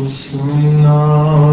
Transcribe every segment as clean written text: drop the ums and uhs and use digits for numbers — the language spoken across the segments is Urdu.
بسم الله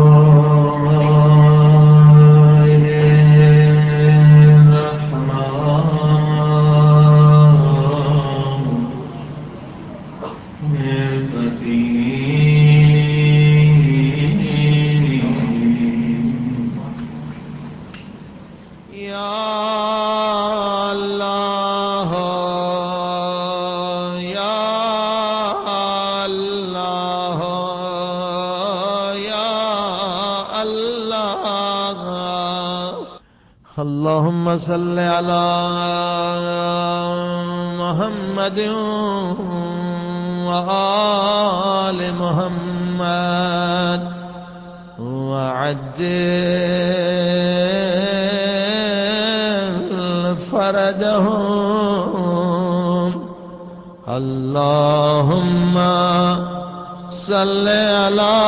اللهم صل على محمد وآل محمد وعجل فرجهم اللهم صل على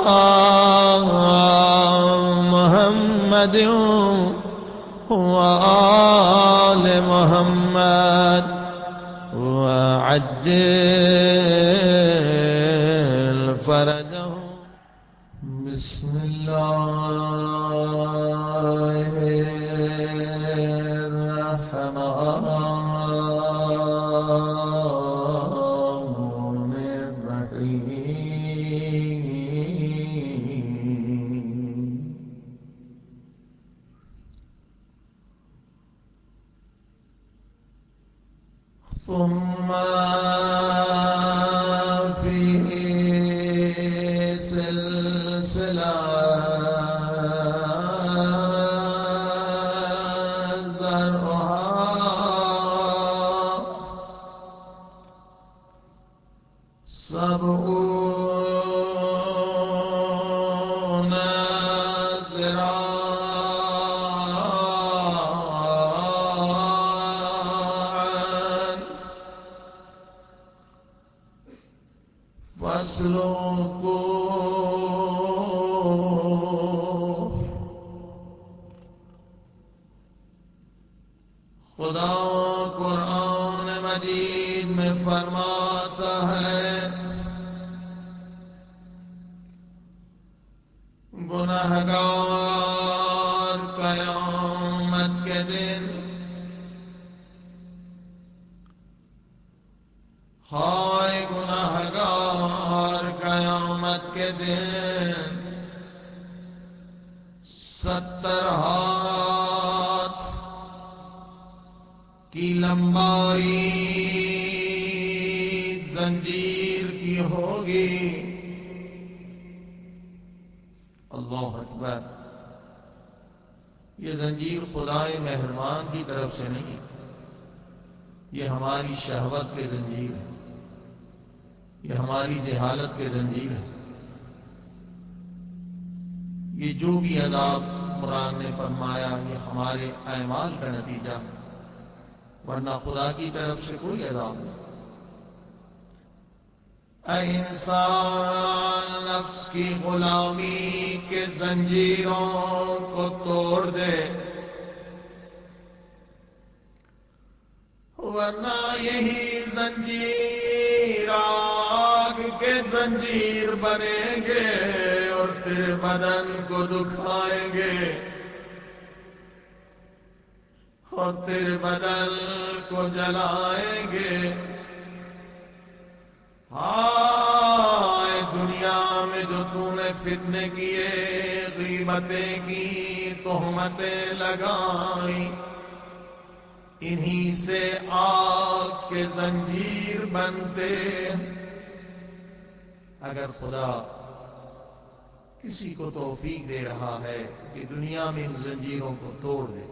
محمد وآل محمد وعجل فرجهم بسم الله الرحمن ثم فيه سلسلة ذرعها 70 ذراعا فاسلكوه خدا قرآن مجید میں فرماتا ہے گناہگار قیامت کے دن ہائے گناہگار قیامت کے دن 70 ہاتھ کی لمبائی زنجیر کی ہوگی اللہ اکبر یہ زنجیر خدائے مہربان کی طرف سے نہیں یہ ہماری شہوت کے زنجیر ہے یہ ہماری جہالت کے زنجیر ہے یہ جو بھی عذاب قرآن نے فرمایا یہ ہمارے اعمال کا نتیجہ ہے ورنہ خدا کی طرف سے کوئی عذاب نہیں اے انسان نفس کی غلامی کے زنجیروں کو توڑ دے ورنہ یہی زنجیر آگ کے زنجیر بنیں گے اور تیرے بدن کو دکھائیں گے اور تیرے بدن کو جلائیں گے ہائے دنیا میں جو تو نے فتنے کیے غیبتیں کی تہمتیں لگائیں انہی سے آگ کے زنجیر بنتے اگر خدا کسی کو توفیق دے رہا ہے کہ دنیا میں ان زنجیروں کو توڑ دے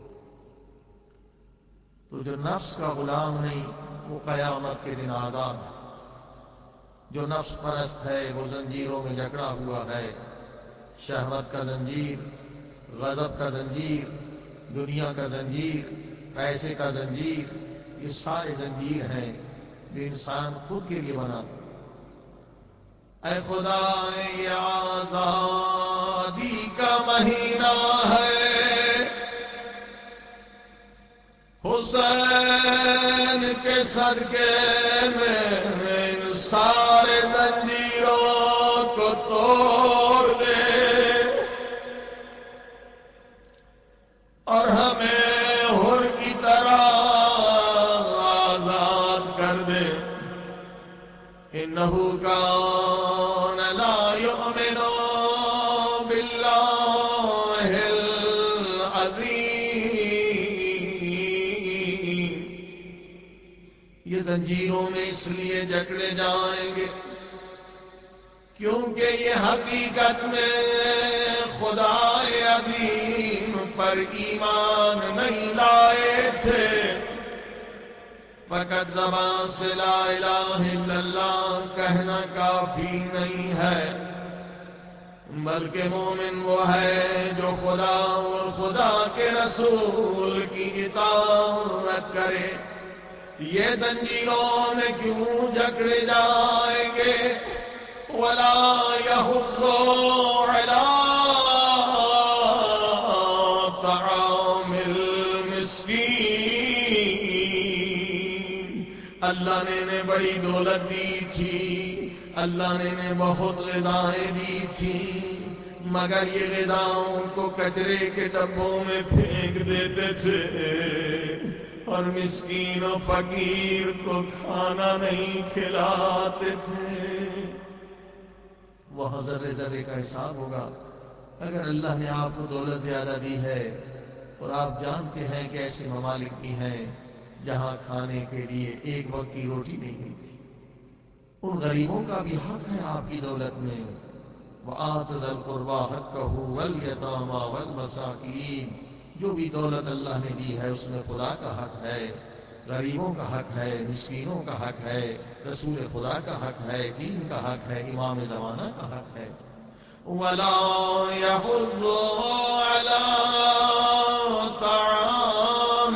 تو جو نفس کا غلام نہیں وہ قیامت کے دن آزاد ہے جو نفس پرست ہے وہ زنجیروں میں جکڑا ہوا ہے شہوت کا زنجیر غضب کا زنجیر دنیا کا زنجیر پیسے کا زنجیر یہ سارے زنجیر ہیں جو انسان خود کے لیے بناتا اے خدا یہ آزادی کا مہینہ ہے حسین کے صدقے میں ان سارے زنجیروں کو توڑ دے اور ہمیں حر کی طرح آزاد کر دے. انہ کان لا یؤمن باللہ العظیم. یہ زنجیروں میں اس لیے جکڑے جائیں گے کیونکہ یہ حقیقت میں خدا عظیم پر ایمان نہیں لائے تھے. فقط زبان سے لا الہ الا اللہ کہنا کافی نہیں ہے، بلکہ مومن وہ ہے جو خدا اور خدا کے رسول کی اطاعت کرے. یہ زنجیروں میں کیوں جکڑے جائیں گے؟ وَلَا يَحُضُّ عَلَىٰ طَعَامِ الْمِسْكِينِ. اللہ نے انہیں بڑی دولت دی تھی، اللہ نے انہیں بہت غذائیں دی تھی، مگر یہ غذاؤں کو کچرے کے ڈبوں میں پھینک دیتے تھے اور مسکین و فقیر کو کھانا نہیں کھلاتے تھے. وہاں ذرے ذرے کا حساب ہوگا. اگر اللہ نے آپ کو دولت زیادہ دی ہے اور آپ جانتے ہیں کہ ایسے ممالک بھی ہیں جہاں کھانے کے لیے ایک وقت کی روٹی نہیں ملتی، ان غریبوں کا بھی حق ہے آپ کی دولت میں. وَآتِ ذَا الْقُرْبَىٰ حَقَّهُ وَالْيَتَامَىٰ وَالْمَسَاكِينِ. جو بھی دولت اللہ نے دی ہے اس میں خدا کا حق ہے، غریبوں کا حق ہے، مسکینوں کا حق ہے، رسول خدا کا حق ہے، دین کا حق ہے، امام زمانہ کا حق ہے. وَلَا يَحُضُّ عَلَىٰ طَعَامِ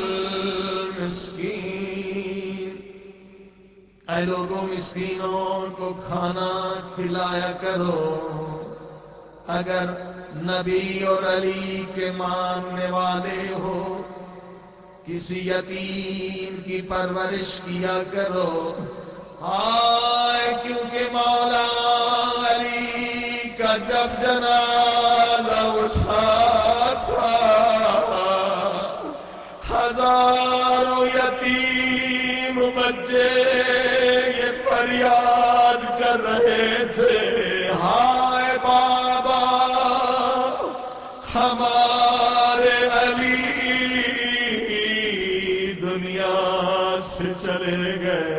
الْمِسْكِينِ. اے لوگوں مسکینوں کو کھانا کھلایا کرو. اگر نبی اور علی کے ماننے والے ہو کسی یتیم کی پرورش کیا کرو. ہائے کیونکہ مولا علی کا جب جنازہ اٹھا تھا ہزاروں یتیم بچے یہ فریاد کر رہے تھے، ہائے بابا ہمارے علی دنیا سے چلے گئے،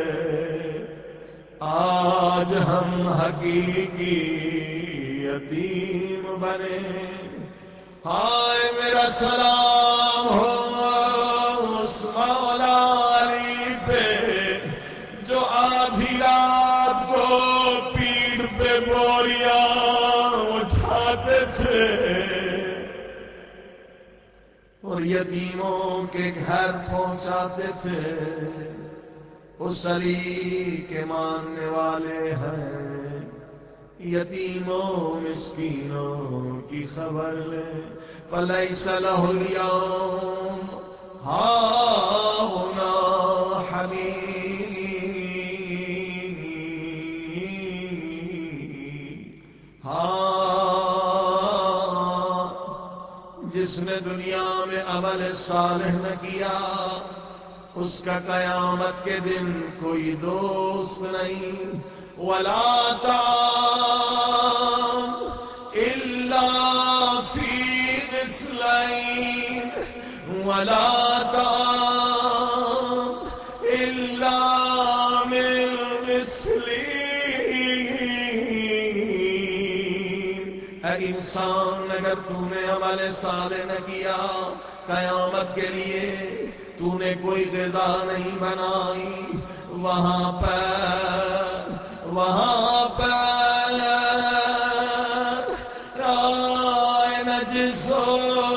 آج ہم حقیقی یتیم بنے. ہائے میرا سلام ہو اس مولا علی پہ جو آدھی رات کو پیٹھ پہ بوریاں اٹھاتے تھے اور یتیموں کے گھر پہنچاتے تھے. اس علی کے ماننے والے ہیں، یتیموں مسکینوں کی خبر لیں. فَلَيْسَ لَهُ الْيَوْمَ هَاهُنَا حَمِيمٌ. جس نے دنیا میں عمل صالح نہ کیا اس کا قیامت کے دن کوئی دوست نہیں. وَلَا طَعَامٌ إِلَّا فِي غِسْلَيْنِ. وَلَا طَعَامٌ إِلَّا مِنْ غِسْلِينٍ. اے انسان اگر تو نے عمل صالح نہ کیا قیامت کے لیے تو نے کوئی غذا نہیں بنائی، وہاں پر رائے نجس ہو،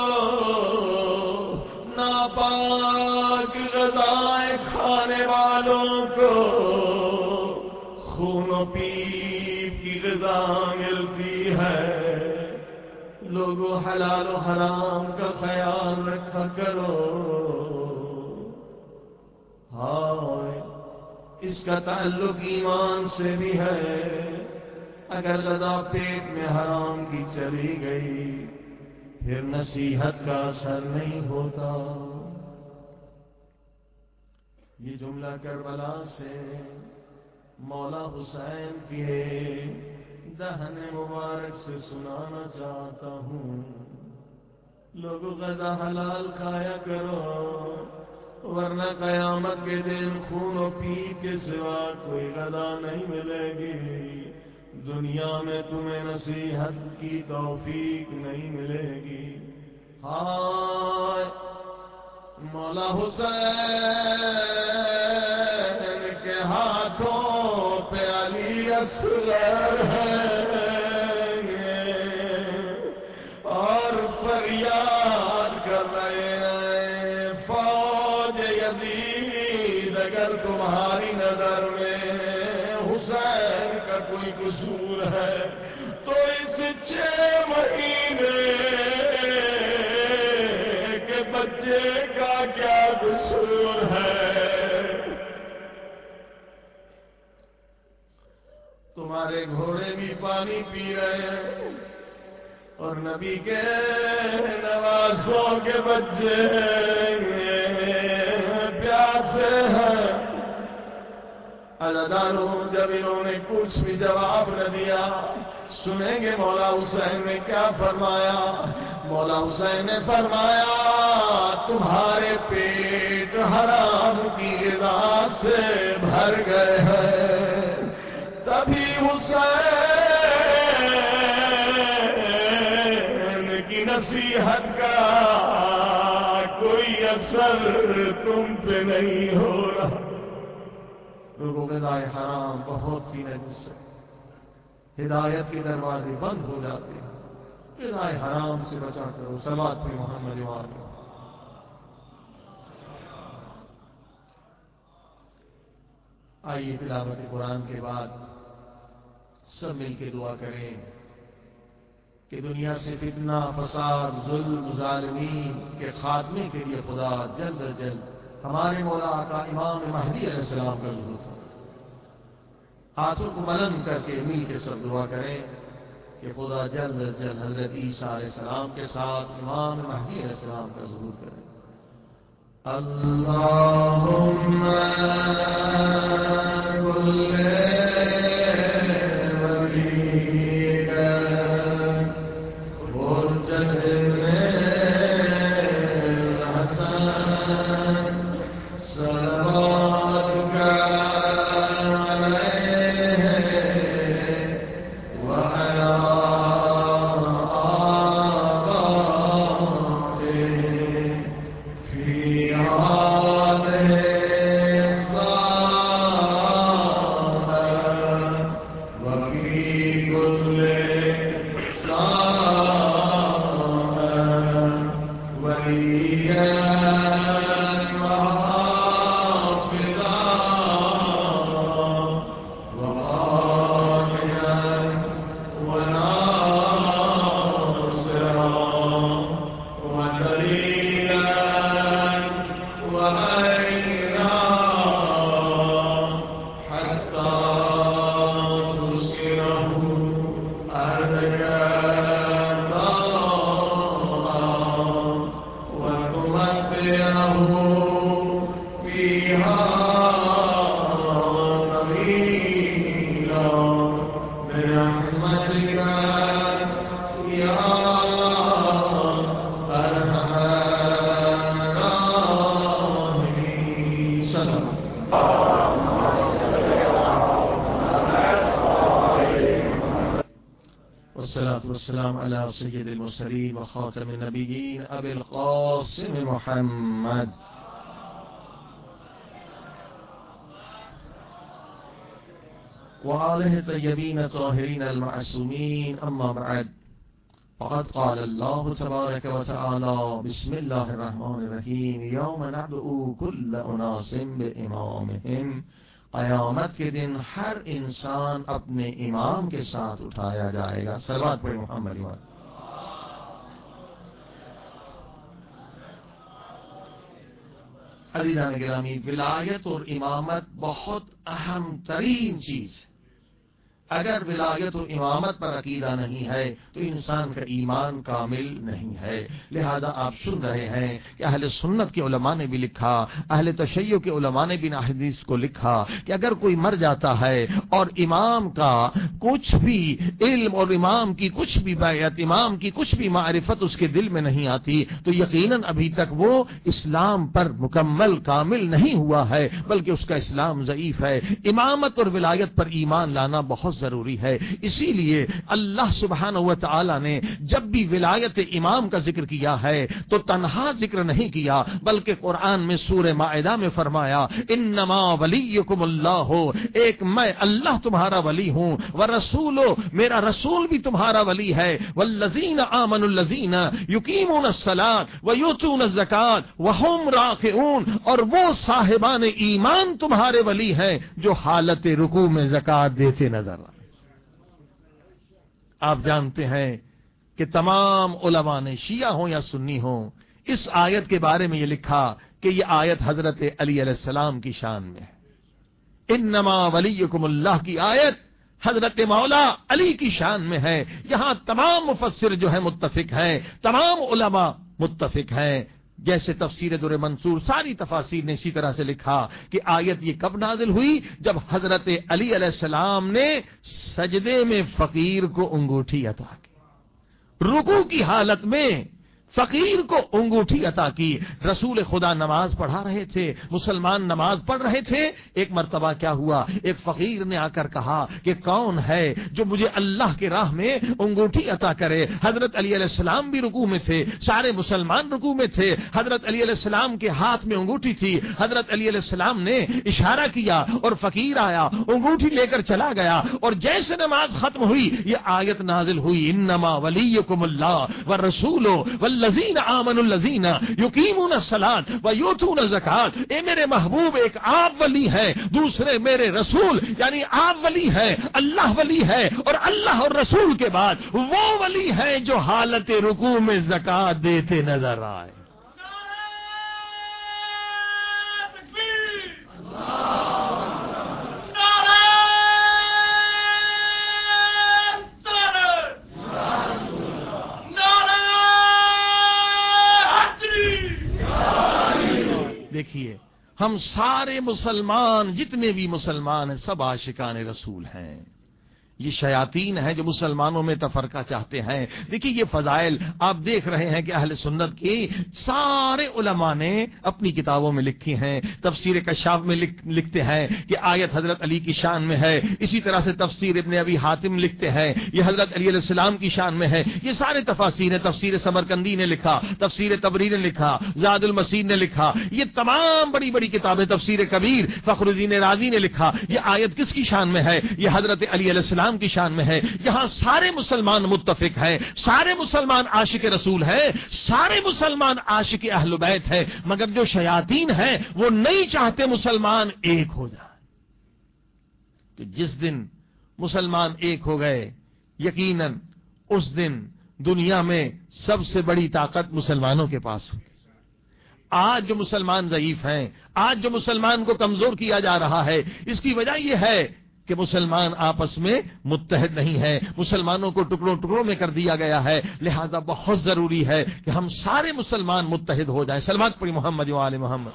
ناپاک غذائیں کھانے والوں کو خون و پیپ کی غذا ملتی ہے. لوگوں حلال و حرام کا خیال رکھا کرو. ہائے اس کا تعلق ایمان سے بھی ہے. اگر غذا پیٹ میں حرام کی چلی گئی پھر نصیحت کا اثر نہیں ہوتا۔ یہ جملہ کربلا سے مولا حسین کے دہن مبارک سے سنانا چاہتا ہوں۔ لوگوں غذا حلال کھایا کرو، ورنہ قیامت کے دن خون و پیٹ کے سوا کوئی غذا نہیں ملے گی۔ دنیا میں تمہیں نصیحت کی توفیق نہیں ملے گی۔ ہائے مولا حسین کے ہاتھوں پہ علی اصغر ہے اور فریاد کر رہے ہیں، فوج یزید اگر تمہاری نظر میں حسین کا کوئی قصور ہے تو اس 6 مہینے کے بچے کا کیا قصور ہے؟ تمہارے گھوڑے بھی پانی پی رہے ہیں اور نبی کے نوازوں کے بچے پیاسے ہیں۔ عزاداروں، جب انہوں نے کچھ بھی جواب نہ دیا، سنیں گے مولا حسین نے کیا فرمایا۔ مولا حسین نے فرمایا تمہارے پیٹ حرام کی غذا سے بھر گئے ہیں۔ تبھی حسین کی نصیحت کا کوئی اثر تم پہ نہیں ہو رہا۔ لوگوں غذائے حرام بہت سی نجس سے ہدایت کے دروازے بند ہو جاتے ہیں۔ غذائے حرام سے بچا کرو۔ صلوات پہ محمد وآلہ۔ آئیے تلاوت قرآن کے بعد سب مل کے دعا کریں کہ دنیا سے فتنہ، فساد، ظلم، ظالمین کے خاتمے کے لیے خدا جلد از جلد ہمارے مولا آقا امام مہدی علیہ السلام کا ظہور ہو۔ ہاتھوں کو بلند کر کے مل کے سب دعا کریں کہ خدا جلد از جلد حضرت عیسیٰ علیہ السلام کے ساتھ امام مہدی علیہ السلام کا ظہور کریں۔ اللہم والسلام على سيد المرسلين وخاتم النبيين أبي القاسم محمد وآله الطيبين الطاهرين المعصومين. أما بعد، فقد قال الله تبارك وتعالى: بسم الله الرحمن الرحيم يوم ندعو كل أناس بإمامهم. قیامت کے دن ہر انسان اپنے امام کے ساتھ اٹھایا جائے گا. صلوات پڑھ محمد وآلہ. عزیزان گرامی، ولایت اور امامت بہت اہم ترین چیز ہے. اگر ولایت و امامت پر عقیدہ نہیں ہے تو انسان کا ایمان کامل نہیں ہے۔ لہذا آپ سن رہے ہیں کہ اہل سنت کے علماء نے بھی لکھا، اہل تشیع کے علماء نے بھی حدیث کو لکھا کہ اگر کوئی مر جاتا ہے اور امام کا کچھ بھی علم اور امام کی کچھ بھی بیعت، امام کی کچھ بھی معرفت اس کے دل میں نہیں آتی تو یقیناً ابھی تک وہ اسلام پر مکمل کامل نہیں ہوا ہے، بلکہ اس کا اسلام ضعیف ہے۔ امامت اور ولایت پر ایمان لانا بہت ضروری ہے۔ اسی لیے اللہ سبحانہ و تعالی نے جب بھی ولایت امام کا ذکر کیا ہے تو تنہا ذکر نہیں کیا، بلکہ قرآن میں سورہ مائدہ میں فرمایا انما ولیکم اللہ، ایک میں اللہ تمہارا ولی ہوں، ورسولو میرا رسول بھی تمہارا ولی ہے، والذین آمنوا الذین یقیمون الصلاۃ ویؤتون الزکاۃ وہم راکعون، اور وہ صاحبان ایمان تمہارے ولی ہیں جو حالت رکوع میں زکات دیتے نظر آئے۔ آپ جانتے ہیں کہ تمام علماء نے شیعہ ہوں یا سنی ہوں اس آیت کے بارے میں یہ لکھا کہ یہ آیت حضرت علی علیہ السلام کی شان میں ہے۔ انما ولیکم اللہ کی آیت حضرت مولا علی کی شان میں ہے۔ یہاں تمام مفسر جو ہے متفق ہیں، تمام علماء متفق ہیں۔ جیسے تفسیر در منصور ساری تفاسیر نے اسی طرح سے لکھا کہ آیت یہ کب نازل ہوئی جب حضرت علی علیہ السلام نے سجدے میں فقیر کو انگوٹھی عطا کی، رکوع کی حالت میں فقیر کو انگوٹھی عطا کی۔ رسول خدا نماز پڑھا رہے تھے، مسلمان نماز پڑھ رہے تھے، ایک مرتبہ کیا ہوا، ایک فقیر نے آ کر کہا کہ کون ہے جو مجھے اللہ کے راہ میں انگوٹھی عطا کرے۔ حضرت علی علیہ السلام بھی رکوع میں تھے، سارے مسلمان رکوع میں تھے، حضرت علی علیہ السلام کے ہاتھ میں انگوٹھی تھی۔ حضرت علی علیہ السلام نے اشارہ کیا اور فقیر آیا، انگوٹھی لے کر چلا گیا، اور جیسے نماز ختم ہوئی یہ آیت نازل ہوئی انما ولیکم اللہ والرسول والذین آمنوا الذین یقیمون الصلاۃ ویؤتون الزکاۃ۔ اے میرے محبوب، ایک آپ ولی ہے، دوسرے میرے رسول، یعنی آپ ولی ہے، اللہ ولی ہے، اور اللہ اور رسول کے بعد وہ ولی ہے جو حالت رکوع میں زکات دیتے نظر آئے۔ دیکھیے ہم سارے مسلمان جتنے بھی مسلمان ہیں سب عاشقان رسول ہیں۔ یہ شیاطین ہیں جو مسلمانوں میں تفرقہ چاہتے ہیں۔ دیکھیے یہ فضائل آپ دیکھ رہے ہیں کہ اہل سنت کی سارے علماء نے اپنی کتابوں میں لکھی ہیں۔ تفسیر کشاف میں لکھتے ہیں کہ آیت حضرت علی کی شان میں ہے، اسی طرح سے تفسیر ابن ابی حاتم لکھتے ہیں یہ حضرت علی علیہ السلام کی شان میں ہے۔ یہ سارے تفاسیر ہیں، تفسیر سمرقندی نے لکھا، تفسیر تبری نے لکھا، زاد المسیر نے لکھا، یہ تمام بڑی بڑی کتابیں، تفسیر کبیر فخر الدین رازی نے لکھا۔ یہ آیت کس کی شان میں ہے؟ یہ حضرت علی علیہ السلام کی شان میں ہے۔ یہاں سارے مسلمان متفق ہیں، سارے مسلمان عاشق رسول ہیں، سارے مسلمان عاشق اہل بیت ہیں، مگر جو شیاطین ہیں وہ نہیں چاہتے مسلمان ایک ہو جائے۔ تو جس دن مسلمان ایک ہو گئے یقیناً اس دن دنیا میں سب سے بڑی طاقت مسلمانوں کے پاس ہوگی۔ آج جو مسلمان ضعیف ہیں، آج جو مسلمان کو کمزور کیا جا رہا ہے، اس کی وجہ یہ ہے کہ مسلمان آپس میں متحد نہیں ہے، مسلمانوں کو ٹکڑوں ٹکڑوں میں کر دیا گیا ہے۔ لہذا بہت ضروری ہے کہ ہم سارے مسلمان متحد ہو جائیں۔ سلوات پڑھی محمد و آل محمد۔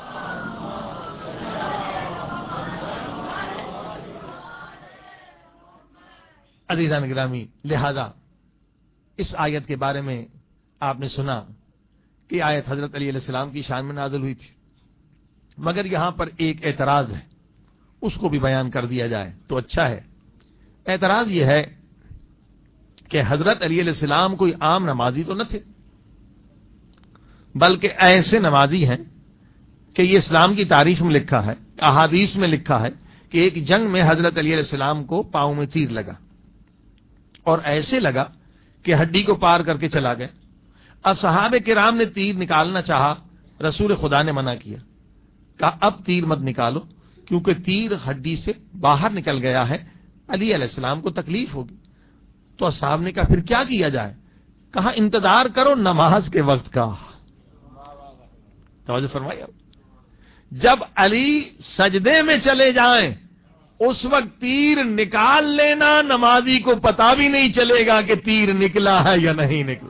عزیزان گرامی، لہذا اس آیت کے بارے میں آپ نے سنا کہ آیت حضرت علی علیہ السلام کی شان میں نازل ہوئی تھی، مگر یہاں پر ایک اعتراض ہے، اس کو بھی بیان کر دیا جائے تو اچھا ہے۔ اعتراض یہ ہے کہ حضرت علی علیہ السلام کوئی عام نمازی تو نہ تھے، بلکہ ایسے نمازی ہیں کہ یہ اسلام کی تاریخ میں لکھا ہے، احادیث میں لکھا ہے کہ ایک جنگ میں حضرت علی علیہ السلام کو پاؤں میں تیر لگا، اور ایسے لگا کہ ہڈی کو پار کر کے چلا گیا۔ اصحاب کرام نے تیر نکالنا چاہا، رسول خدا نے منع کیا، کہا اب تیر مت نکالو کیونکہ تیر ہڈی سے باہر نکل گیا ہے، علی علیہ السلام کو تکلیف ہوگی۔ تو اصحاب نے کہا پھر کیا کیا جائے؟ کہا انتظار کرو نماز کے وقت کا۔ توجہ فرمائیے، جب علی سجدے میں چلے جائیں اس وقت تیر نکال لینا نمازی کو پتا بھی نہیں چلے گا کہ تیر نکلا ہے یا نہیں نکلا.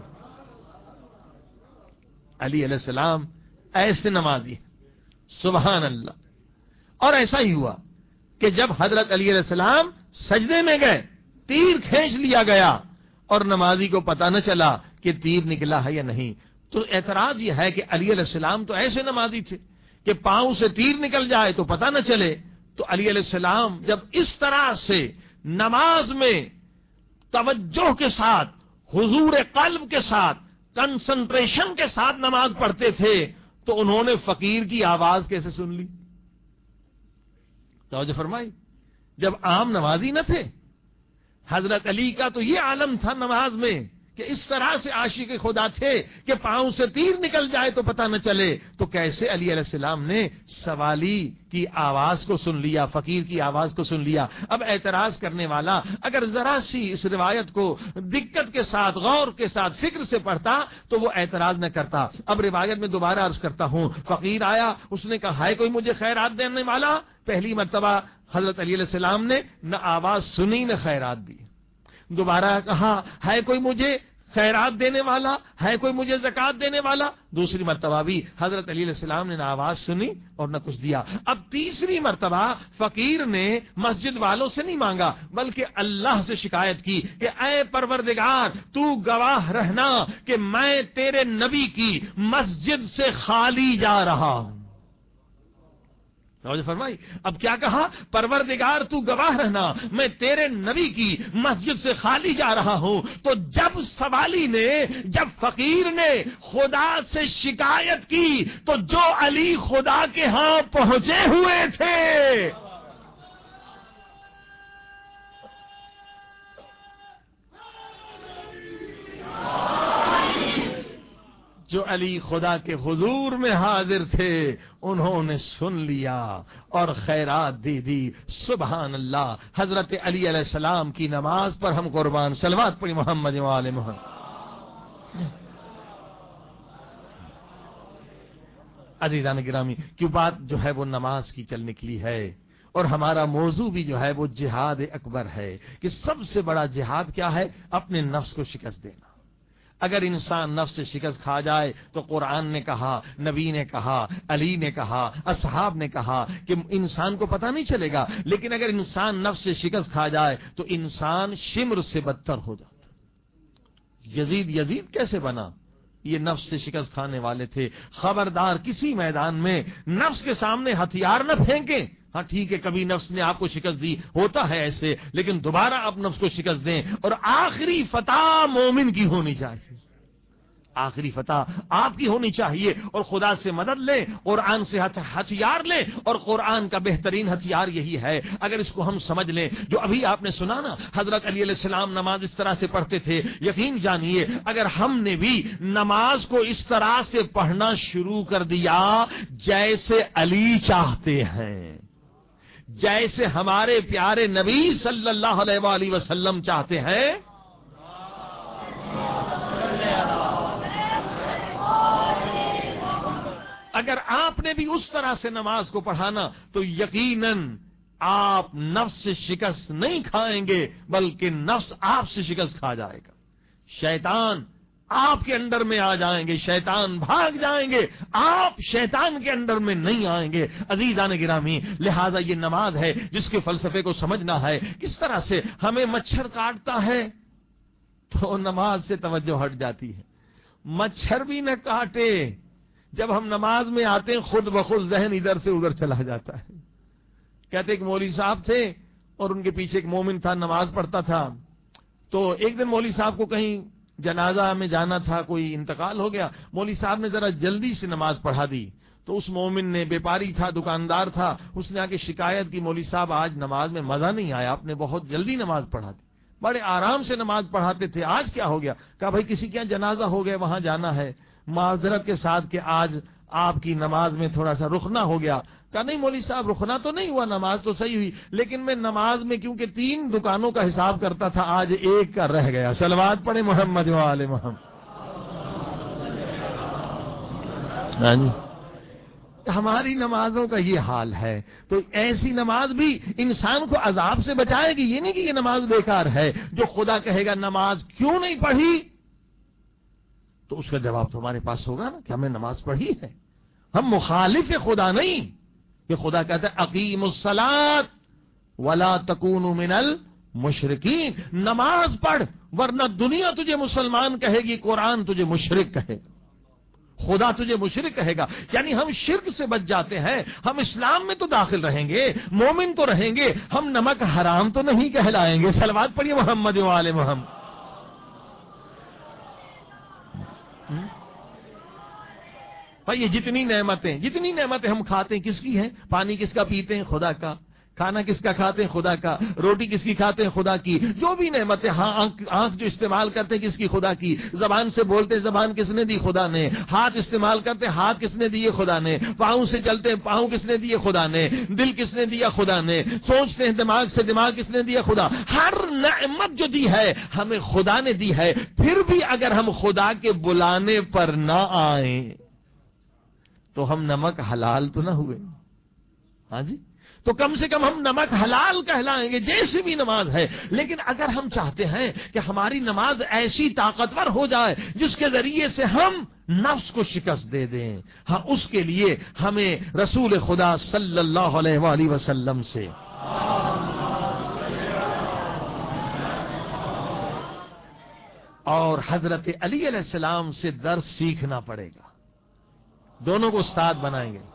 علی علیہ السلام ایسے نمازی، سبحان اللہ. اور ایسا ہی ہوا کہ جب حضرت علی علیہ السلام سجدے میں گئے، تیر کھینچ لیا گیا اور نمازی کو پتا نہ چلا کہ تیر نکلا ہے یا نہیں. تو اعتراض یہ ہے کہ علی علیہ السلام تو ایسے نمازی تھے کہ پاؤں سے تیر نکل جائے تو پتا نہ چلے. تو علی علیہ السلام جب اس طرح سے نماز میں توجہ کے ساتھ، حضور قلب کے ساتھ، کنسنٹریشن کے ساتھ نماز پڑھتے تھے تو انہوں نے فقیر کی آواز کیسے سن لی؟ توجہ فرمائی. جب عام نمازی نہ تھے، حضرت علی کا تو یہ عالم تھا نماز میں کہ اس طرح سے عاشق خدا تھے کہ پاؤں سے تیر نکل جائے تو پتہ نہ چلے. تو کیسے علی علیہ السلام نے سوالی کی آواز کو سن لیا، فقیر کی آواز کو سن لیا؟ اب اعتراض کرنے والا اگر ذرا سی اس روایت کو دقت کے ساتھ، غور کے ساتھ، فکر سے پڑھتا تو وہ اعتراض نہ کرتا. اب روایت میں دوبارہ عرض کرتا ہوں، فقیر آیا، اس نے کہا ہے کوئی مجھے خیرات دینے والا؟ پہلی مرتبہ حضرت علی علیہ السلام نے نہ آواز سنی نہ خیرات دی. دوبارہ کہا ہے کوئی مجھے خیرات دینے والا، ہے کوئی مجھے زکات دینے والا؟ دوسری مرتبہ بھی حضرت علی علیہ السلام نے نہ آواز سنی اور نہ کچھ دیا. اب تیسری مرتبہ فقیر نے مسجد والوں سے نہیں مانگا بلکہ اللہ سے شکایت کی کہ اے پروردگار تو گواہ رہنا کہ میں تیرے نبی کی مسجد سے خالی جا رہا ہوں. فرمائی. اب کیا کہا؟ پروردگار تو گواہ رہنا میں تیرے نبی کی مسجد سے خالی جا رہا ہوں. تو جب سوالی نے، جب فقیر نے خدا سے شکایت کی تو جو علی خدا کے ہاں پہنچے ہوئے تھے، جو علی خدا کے حضور میں حاضر تھے، انہوں نے سن لیا اور خیرات دے دی. سبحان اللہ. حضرت علی علیہ السلام کی نماز پر ہم قربان. صلوات پڑھی محمد و آل محمد. عزیزان گرامی، کیوں بات جو ہے وہ نماز کی چل نکلی ہے اور ہمارا موضوع بھی جو ہے وہ جہاد اکبر ہے کہ سب سے بڑا جہاد کیا ہے؟ اپنے نفس کو شکست دینا. اگر انسان نفس سے شکست کھا جائے تو قرآن نے کہا، نبی نے کہا، علی نے کہا، اصحاب نے کہا کہ انسان کو پتہ نہیں چلے گا. لیکن اگر انسان نفس سے شکست کھا جائے تو انسان شمر سے بدتر ہو جاتا. یزید کیسے بنا؟ یہ نفس سے شکست کھانے والے تھے. خبردار کسی میدان میں نفس کے سامنے ہتھیار نہ پھینکیں. ہاں ٹھیک ہے، کبھی نفس نے آپ کو شکست دی، ہوتا ہے ایسے، لیکن دوبارہ آپ نفس کو شکست دیں. اور آخری فتح مومن کی ہونی چاہیے. آخری فتح آپ کی ہونی چاہیے اور خدا سے مدد لیں، قرآن سے ہتھیار لیں. اور قرآن کا بہترین ہتھیار یہی ہے. اگر اس کو ہم سمجھ لیں، جو ابھی آپ نے سنا نا، حضرت علی علیہ السلام نماز اس طرح سے پڑھتے تھے. یقین جانیے اگر ہم نے بھی نماز کو اس طرح سے پڑھنا شروع کر دیا جیسے علی چاہتے ہیں، جیسے ہمارے پیارے نبی صلی اللہ علیہ وآلہ وسلم چاہتے ہیں، اگر آپ نے بھی اس طرح سے نماز کو پڑھانا تو یقیناً آپ نفس سے شکست نہیں کھائیں گے بلکہ نفس آپ سے شکست کھا جائے گا. شیطان آپ کے انڈر میں آ جائیں گے، شیطان بھاگ جائیں گے، آپ شیطان کے انڈر میں نہیں آئیں گے. عزیزان گرامی، لہذا یہ نماز ہے جس کے فلسفے کو سمجھنا ہے. کس طرح سے ہمیں مچھر کاٹتا ہے تو نماز سے توجہ ہٹ جاتی ہے. مچھر بھی نہ کاٹے، جب ہم نماز میں آتے ہیں خود بخود ذہن ادھر سے ادھر چلا جاتا ہے. کہتے ایک مولوی صاحب تھے اور ان کے پیچھے ایک مومن تھا، نماز پڑھتا تھا. تو ایک دن مولوی صاحب کو کہیں جنازہ میں جانا تھا، کوئی انتقال ہو گیا. مولوی صاحب نے ذرا جلدی سے نماز پڑھا دی. تو اس مومن نے، بیپاری تھا، دکاندار تھا، اس نے آ کے شکایت کی، مولوی صاحب آج نماز میں مزہ نہیں آیا، آپ نے بہت جلدی نماز پڑھا دی، بڑے آرام سے نماز پڑھاتے تھے، آج کیا ہو گیا؟ کہا بھائی کسی کے یہاں جنازہ ہو گیا، وہاں جانا ہے، معذرت کے ساتھ کہ آج آپ کی نماز میں تھوڑا سا رخنا ہو گیا. کہا نہیں مولوی صاحب، رخنا تو نہیں ہوا، نماز تو صحیح ہوئی، لیکن میں نماز میں کیونکہ 3 دکانوں کا حساب کرتا تھا، آج 1 کا رہ گیا. صلوات پڑھے محمد و آل محمد. ہماری نمازوں کا یہ حال ہے، تو ایسی نماز بھی انسان کو عذاب سے بچائے گی. یہ نہیں کہ یہ نماز بیکار ہے. جو خدا کہے گا نماز کیوں نہیں پڑھی، تو اس کا جواب تو ہمارے پاس ہوگا نا کہ ہم نے نماز پڑھی ہے. ہم مخالف خدا نہیں. کہ خدا کہتا ہے اقیم الصلاۃ ولا تکونوا من المشرکین، نماز پڑھ ورنہ دنیا تجھے مسلمان کہے گی، قرآن تجھے مشرک کہے گا، خدا تجھے مشرک کہے گا. یعنی ہم شرک سے بچ جاتے ہیں، ہم اسلام میں تو داخل رہیں گے، مومن تو رہیں گے، ہم نمک حرام تو نہیں کہلائیں گے. صلوات پڑھیے محمد و آل محمد. بھائی یہ جتنی نعمتیں ہم کھاتے ہیں کس کی ہیں؟ پانی کس کا پیتے ہیں؟ خدا کا. کھانا کس کا کھاتے ہیں؟ خدا کا. روٹی کس کی کھاتے ہیں؟ خدا کی. جو بھی نعمتیں، آنکھ جو استعمال کرتے ہیں کس کی؟ خدا کی. زبان سے بولتے، زبان کس نے دی؟ خدا نے. ہاتھ استعمال کرتے، ہاتھ کس نے دیے؟ خدا نے. پاؤں سے چلتے، پاؤں کس نے دیے؟ خدا نے. دل کس نے دیا؟ خدا نے. سوچتے ہیں دماغ سے، دماغ کس نے دیا؟ خدا. ہر نعمت جو دی ہے ہمیں خدا نے دی ہے. پھر بھی اگر ہم خدا کے بلانے پر نہ آئیں تو ہم نمک حلال تو نہ ہوئے. ہاں جی، تو کم سے کم ہم نمک حلال کہلائیں گے جیسی بھی نماز ہے. لیکن اگر ہم چاہتے ہیں کہ ہماری نماز ایسی طاقتور ہو جائے جس کے ذریعے سے ہم نفس کو شکست دے دیں، ہاں اس کے لیے ہمیں رسول خدا صلی اللہ علیہ وآلہ وسلم سے اور حضرت علی علیہ السلام سے درس سیکھنا پڑے گا. دونوں کو استاد بنائیں گے.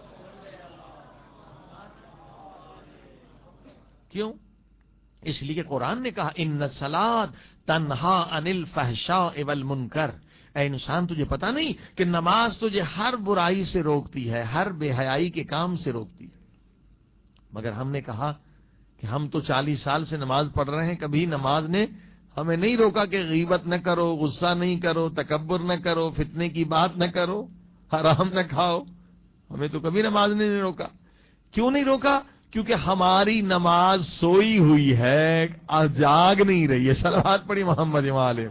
کیوں؟ اس لیے کہ قرآن نے کہا ان الصلاۃ تنہا عن الفحشاء والمنکر. اے انسان تجھے پتا نہیں کہ نماز تجھے ہر برائی سے روکتی ہے، ہر بے حیائی کے کام سے روکتی ہے. مگر ہم نے کہا کہ ہم تو 40 سال سے نماز پڑھ رہے ہیں، کبھی نماز نے ہمیں نہیں روکا کہ غیبت نہ کرو، غصہ نہیں کرو، تکبر نہ کرو، فتنے کی بات نہ کرو، حرام نہ کھاؤ. ہمیں تو کبھی نماز نے نہیں روکا. کیوں نہیں روکا؟ کیونکہ ہماری نماز سوئی ہوئی ہے، جاگ نہیں رہی ہے. صلوات پڑھی محمد والے.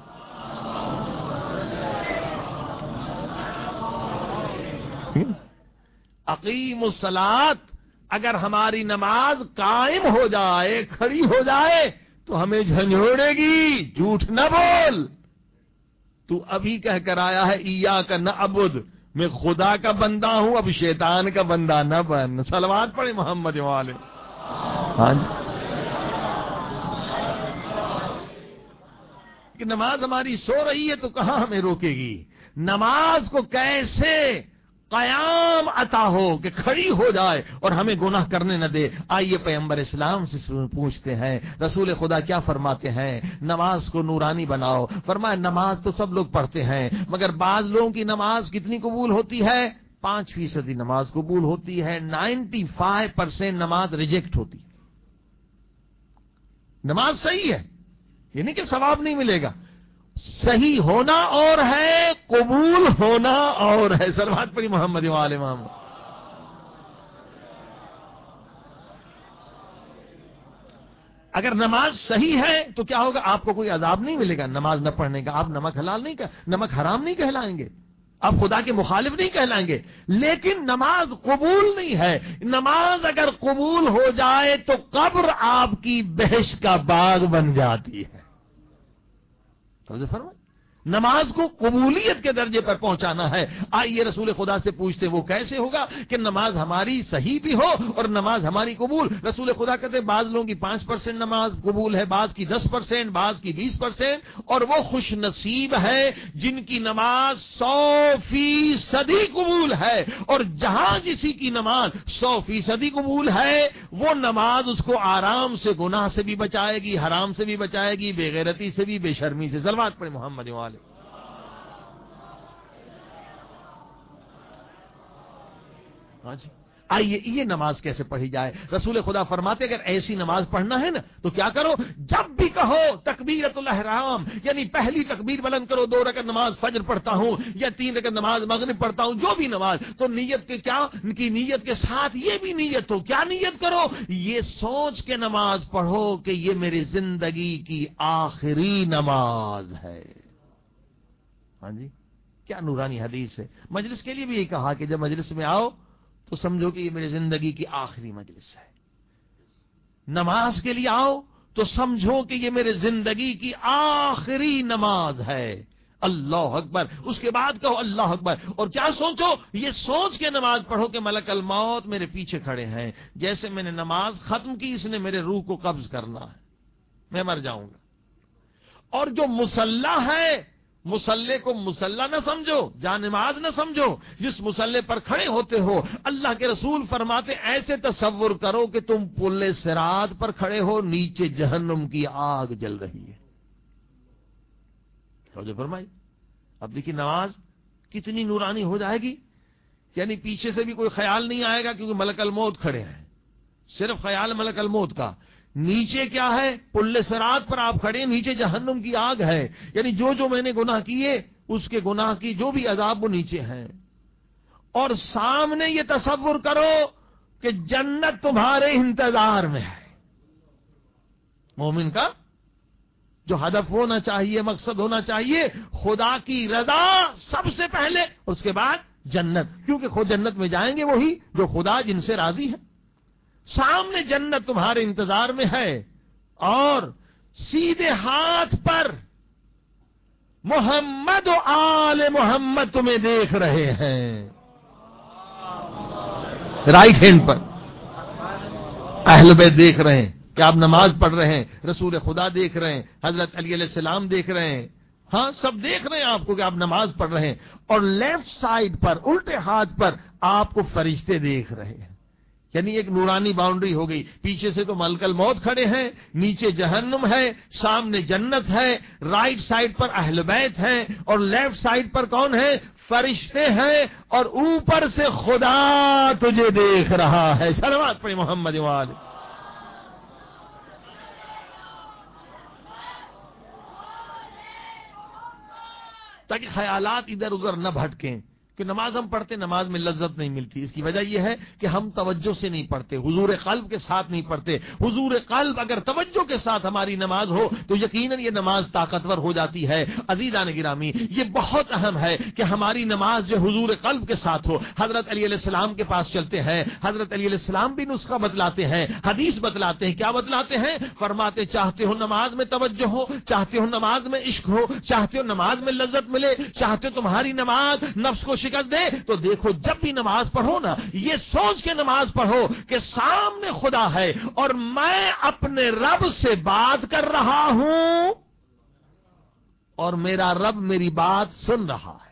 اقیم الصلاۃ، اگر ہماری نماز قائم ہو جائے، کھڑی ہو جائے تو ہمیں جھنجھوڑے گی. جھوٹ نہ بول. تو ابھی کہہ کر آیا ہے ایاک نعبد، میں خدا کا بندہ ہوں، اب شیطان کا بندہ نہ بن. صلوات پڑھے محمد والے. ہاں جی، کہ نماز ہماری سو رہی ہے تو کہاں ہمیں روکے گی؟ نماز کو کیسے قیام عطا ہو کہ کھڑی ہو جائے اور ہمیں گناہ کرنے نہ دے. آئیے پیغمبر اسلام سے پوچھتے ہیں رسول خدا کیا فرماتے ہیں؟ نماز کو نورانی بناؤ. فرمایا نماز تو سب لوگ پڑھتے ہیں، مگر بعض لوگوں کی نماز کتنی قبول ہوتی ہے؟ 5% نماز قبول ہوتی ہے، 95% نماز ریجیکٹ ہوتی ہے. نماز صحیح ہے، یہ نہیں کہ ثواب نہیں ملے گا. صحیح ہونا اور ہے، قبول ہونا اور ہے. صلوات پڑھی محمد و آل محمد. اگر نماز صحیح ہے تو کیا ہوگا؟ آپ کو کوئی عذاب نہیں ملے گا نماز نہ پڑھنے کا. آپ نمک حرام نہیں کہلائیں گے، آپ خدا کے مخالف نہیں کہلائیں گے. لیکن نماز قبول نہیں ہے. نماز اگر قبول ہو جائے تو قبر آپ کی بہشت کا باغ بن جاتی ہے. نماز کو قبولیت کے درجے پر پہنچانا ہے. آئیے رسول خدا سے پوچھتے وہ کیسے ہوگا کہ نماز ہماری صحیح بھی ہو اور نماز ہماری قبول. رسول خدا کہتے بعض لوگوں کی 5% نماز قبول ہے، بعض کی 10%، بعض کی 20%، اور وہ خوش نصیب ہے جن کی نماز 100% قبول ہے. اور جہاں کسی کی نماز 100% قبول ہے وہ نماز اس کو آرام سے گناہ سے بھی بچائے گی، حرام سے بھی بچائے گی، بے غیرتی سے بھی، بے شرمی سے. صلوات پڑھے محمد والے. جی آئیے یہ نماز کیسے پڑھی جائے؟ رسول خدا فرماتے اگر ایسی نماز پڑھنا ہے نا تو کیا کرو؟ جب بھی کہو تکبیرۃ الاحرام، یعنی پہلی تکبیر بلند کرو. 2 رکعت نماز فجر پڑھتا ہوں یا 3 رکعت نماز مغرب پڑھتا ہوں، جو بھی نماز، تو نیت کے کیا کی نیت کے ساتھ یہ بھی نیت ہو. کیا نیت کرو؟ یہ سوچ کے نماز پڑھو کہ یہ میری زندگی کی آخری نماز ہے. ہاں جی، کیا نورانی حدیث ہے. مجلس کے لیے بھی یہ کہا کہ جب مجلس میں آؤ تو سمجھو کہ یہ میری زندگی کی آخری مجلس ہے. نماز کے لیے آؤ تو سمجھو کہ یہ میرے زندگی کی آخری نماز ہے. اللہ اکبر. اس کے بعد کہو اللہ اکبر. اور کیا سوچو؟ یہ سوچ کے نماز پڑھو کہ ملک الموت میرے پیچھے کھڑے ہیں. جیسے میں نے نماز ختم کی اس نے میرے روح کو قبض کرنا ہے, میں مر جاؤں گا. اور جو مصلی ہے, مصلی کو مصلی نہ سمجھو, جہاں نماز نہ سمجھو, جس مصلی پر کھڑے ہوتے ہو, اللہ کے رسول فرماتے ایسے تصور کرو کہ تم پل صراط پر کھڑے ہو, نیچے جہنم کی آگ جل رہی ہے. جو فرمائی. اب دیکھیے نماز کتنی نورانی ہو جائے گی, یعنی پیچھے سے بھی کوئی خیال نہیں آئے گا کیونکہ ملک الموت کھڑے ہیں. صرف خیال ملک الموت کا. نیچے کیا ہے؟ پل صراط پر آپ کھڑے, نیچے جہنم کی آگ ہے. یعنی جو میں نے گناہ کیے اس کے گناہ کی جو بھی عذاب وہ نیچے ہیں. اور سامنے یہ تصور کرو کہ جنت تمہارے انتظار میں ہے. مومن کا جو ہدف ہونا چاہیے, مقصد ہونا چاہیے, خدا کی رضا سب سے پہلے, اس کے بعد جنت. کیونکہ خود جنت میں جائیں گے وہی جو خدا جن سے راضی ہے. سامنے جنت تمہارے انتظار میں ہے اور سیدھے ہاتھ پر محمد و آل محمد تمہیں دیکھ رہے ہیں. رائٹ ہینڈ پر اہل بیت دیکھ رہے ہیں کہ آپ نماز پڑھ رہے ہیں, رسول خدا دیکھ رہے ہیں, حضرت علی علیہ السلام دیکھ رہے ہیں. ہاں, سب دیکھ رہے ہیں آپ کو کہ آپ نماز پڑھ رہے ہیں. اور لیفٹ سائڈ پر, الٹے ہاتھ پر آپ کو فرشتے دیکھ رہے ہیں. یعنی ایک نورانی باؤنڈری ہو گئی. پیچھے سے تو ملک الموت کھڑے ہیں, نیچے جہنم ہے, سامنے جنت ہے, رائٹ سائڈ پر اہل بیت ہیں, اور لیفٹ سائڈ پر کون ہے؟ فرشتے ہیں, اور اوپر سے خدا تجھے دیکھ رہا ہے. صلوات پڑھیں محمد وآلہ. تاکہ خیالات ادھر ادھر نہ بھٹکیں کہ نماز ہم پڑھتے, نماز میں لذت نہیں ملتی. اس کی وجہ یہ ہے کہ ہم توجہ سے نہیں پڑھتے, حضور قلب کے ساتھ نہیں پڑھتے. حضور قلب اگر توجہ کے ساتھ ہماری نماز ہو تو یقیناً یہ نماز طاقتور ہو جاتی ہے. عزیزان گرامی, یہ بہت اہم ہے کہ ہماری نماز جو حضور قلب کے ساتھ ہو. حضرت علی علیہ السلام کے پاس چلتے ہیں, حضرت علی علیہ السلام بھی نسخہ بتلاتے ہیں, حدیث بتلاتے ہیں. کیا بتلاتے ہیں؟ فرماتے چاہتے ہو نماز میں توجہ ہو, چاہتے ہو نماز میں عشق ہو, چاہتے ہو نماز میں لذت ملے, چاہتے ہو تمہاری نماز نفس کو شکست دے, تو دیکھو جب بھی نماز پڑھو نا, یہ سوچ کے نماز پڑھو کہ سامنے خدا ہے اور میں اپنے رب سے بات کر رہا ہوں اور میرا رب میری بات سن رہا ہے,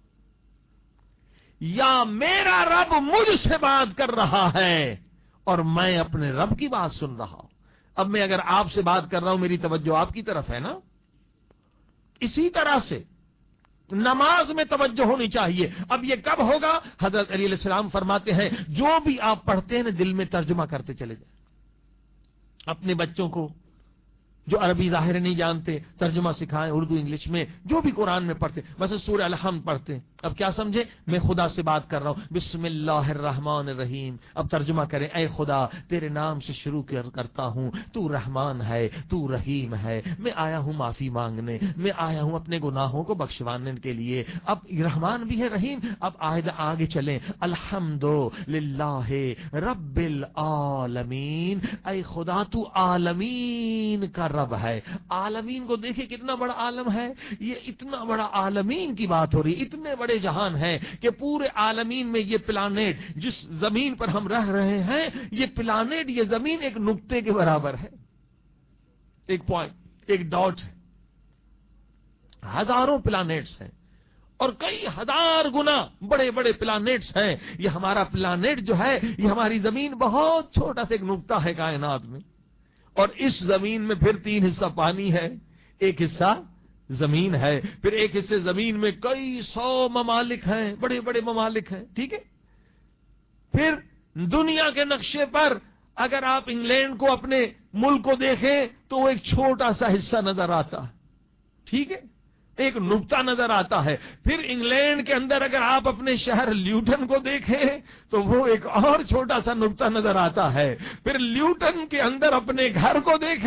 یا میرا رب مجھ سے بات کر رہا ہے اور میں اپنے رب کی بات سن رہا ہوں. اب میں اگر آپ سے بات کر رہا ہوں, میری توجہ آپ کی طرف ہے نا. اسی طرح سے نماز میں توجہ ہونی چاہیے. اب یہ کب ہوگا؟ حضرت علی علیہ السلام فرماتے ہیں جو بھی آپ پڑھتے ہیں نا, دل میں ترجمہ کرتے چلے جائیں. اپنے بچوں کو جو عربی ظاہر نہیں جانتے, ترجمہ سکھائیں اردو انگلش میں. جو بھی قرآن میں پڑھتے, بس سورہ الحمد پڑھتے ہیں. اب کیا سمجھے؟ میں خدا سے بات کر رہا ہوں, بسم اللہ الرحمن الرحیم. اب ترجمہ کریں, اے خدا تیرے نام سے شروع کرتا ہوں, تو رحمان ہے, تو رحیم ہے, میں آیا ہوں معافی مانگنے, میں آیا ہوں اپنے گناہوں کو بخشوانے کے لیے. اب رحمان بھی ہے, رحیم. اب آگے چلیں, الحمد للہ رب العالمین. اے خدا تو عالمین کا رب ہے. عالمین کو دیکھیں کتنا بڑا عالم ہے. یہ اتنا بڑا عالمین کی بات ہو رہی ہے, اتنے بڑے جہان ہیں کہ پورے عالمین میں یہ پلانیٹ جس زمین پر ہم رہ رہے ہیں, یہ پلانیٹ, یہ زمین ایک نقطے کے برابر ہے, ایک پوائنٹ, ایک ڈاٹ ہے. ہزاروں پلانیٹس ہیں اور کئی ہزار گنا بڑے بڑے پلانیٹس ہیں. یہ ہمارا پلانیٹ جو ہے, یہ ہماری زمین بہت چھوٹا سا ایک نقطہ ہے کائنات میں. اور اس زمین میں پھر 3 حصہ پانی ہے, ایک حصہ زمین ہے, پھر ایک حصے زمین میں کئی 100 ممالک ہیں, بڑے بڑے ممالک ہیں. ٹھیک ہے. پھر دنیا کے نقشے پر اگر آپ انگلینڈ کو, اپنے ملک کو دیکھیں تو وہ ایک چھوٹا سا حصہ نظر آتا ہے. ٹھیک ہے, ایک نقطہ نظر آتا ہے. پھر انگلینڈ کے اندر اگر آپ اپنے شہر لیوٹن کو دیکھیں تو وہ ایک اور چھوٹا سا نقطہ نظر آتا ہے. پھر لیوٹن کے اندر اپنے گھر کو دیکھیں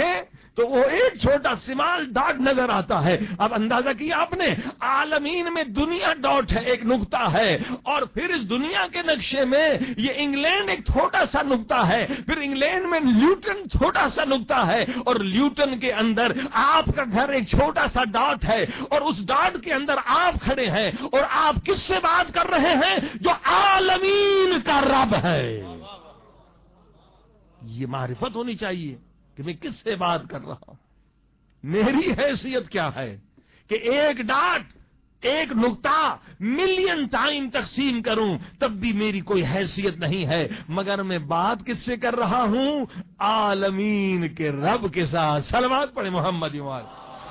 تو وہ ایک چھوٹا سمال ڈاٹ نظر آتا ہے. اب اندازہ کیا آپ نے, عالمین میں دنیا ڈاٹ ہے, ایک نقطہ ہے, اور پھر اس دنیا کے نقشے میں یہ انگلینڈ ایک چھوٹا سا نقطہ ہے, پھر انگلینڈ میں لیوٹن چھوٹا سا نقطہ ہے, اور لیوٹن کے اندر آپ کا گھر ایک چھوٹا سا ڈاٹ ہے, اور اس ڈاٹ کے اندر آپ کھڑے ہیں, اور آپ کس سے بات کر رہے ہیں؟ جو عالمین کا رب ہے. یہ معرفت ہونی چاہیے کہ میں کس سے بات کر رہا ہوں. میری حیثیت کیا ہے کہ ایک ڈاٹ, ایک نقطہ ملین ٹائم تقسیم کروں تب بھی میری کوئی حیثیت نہیں ہے, مگر میں بات کس سے کر رہا ہوں؟ عالمین کے رب کے ساتھ. صلوات پڑھے محمد یوال.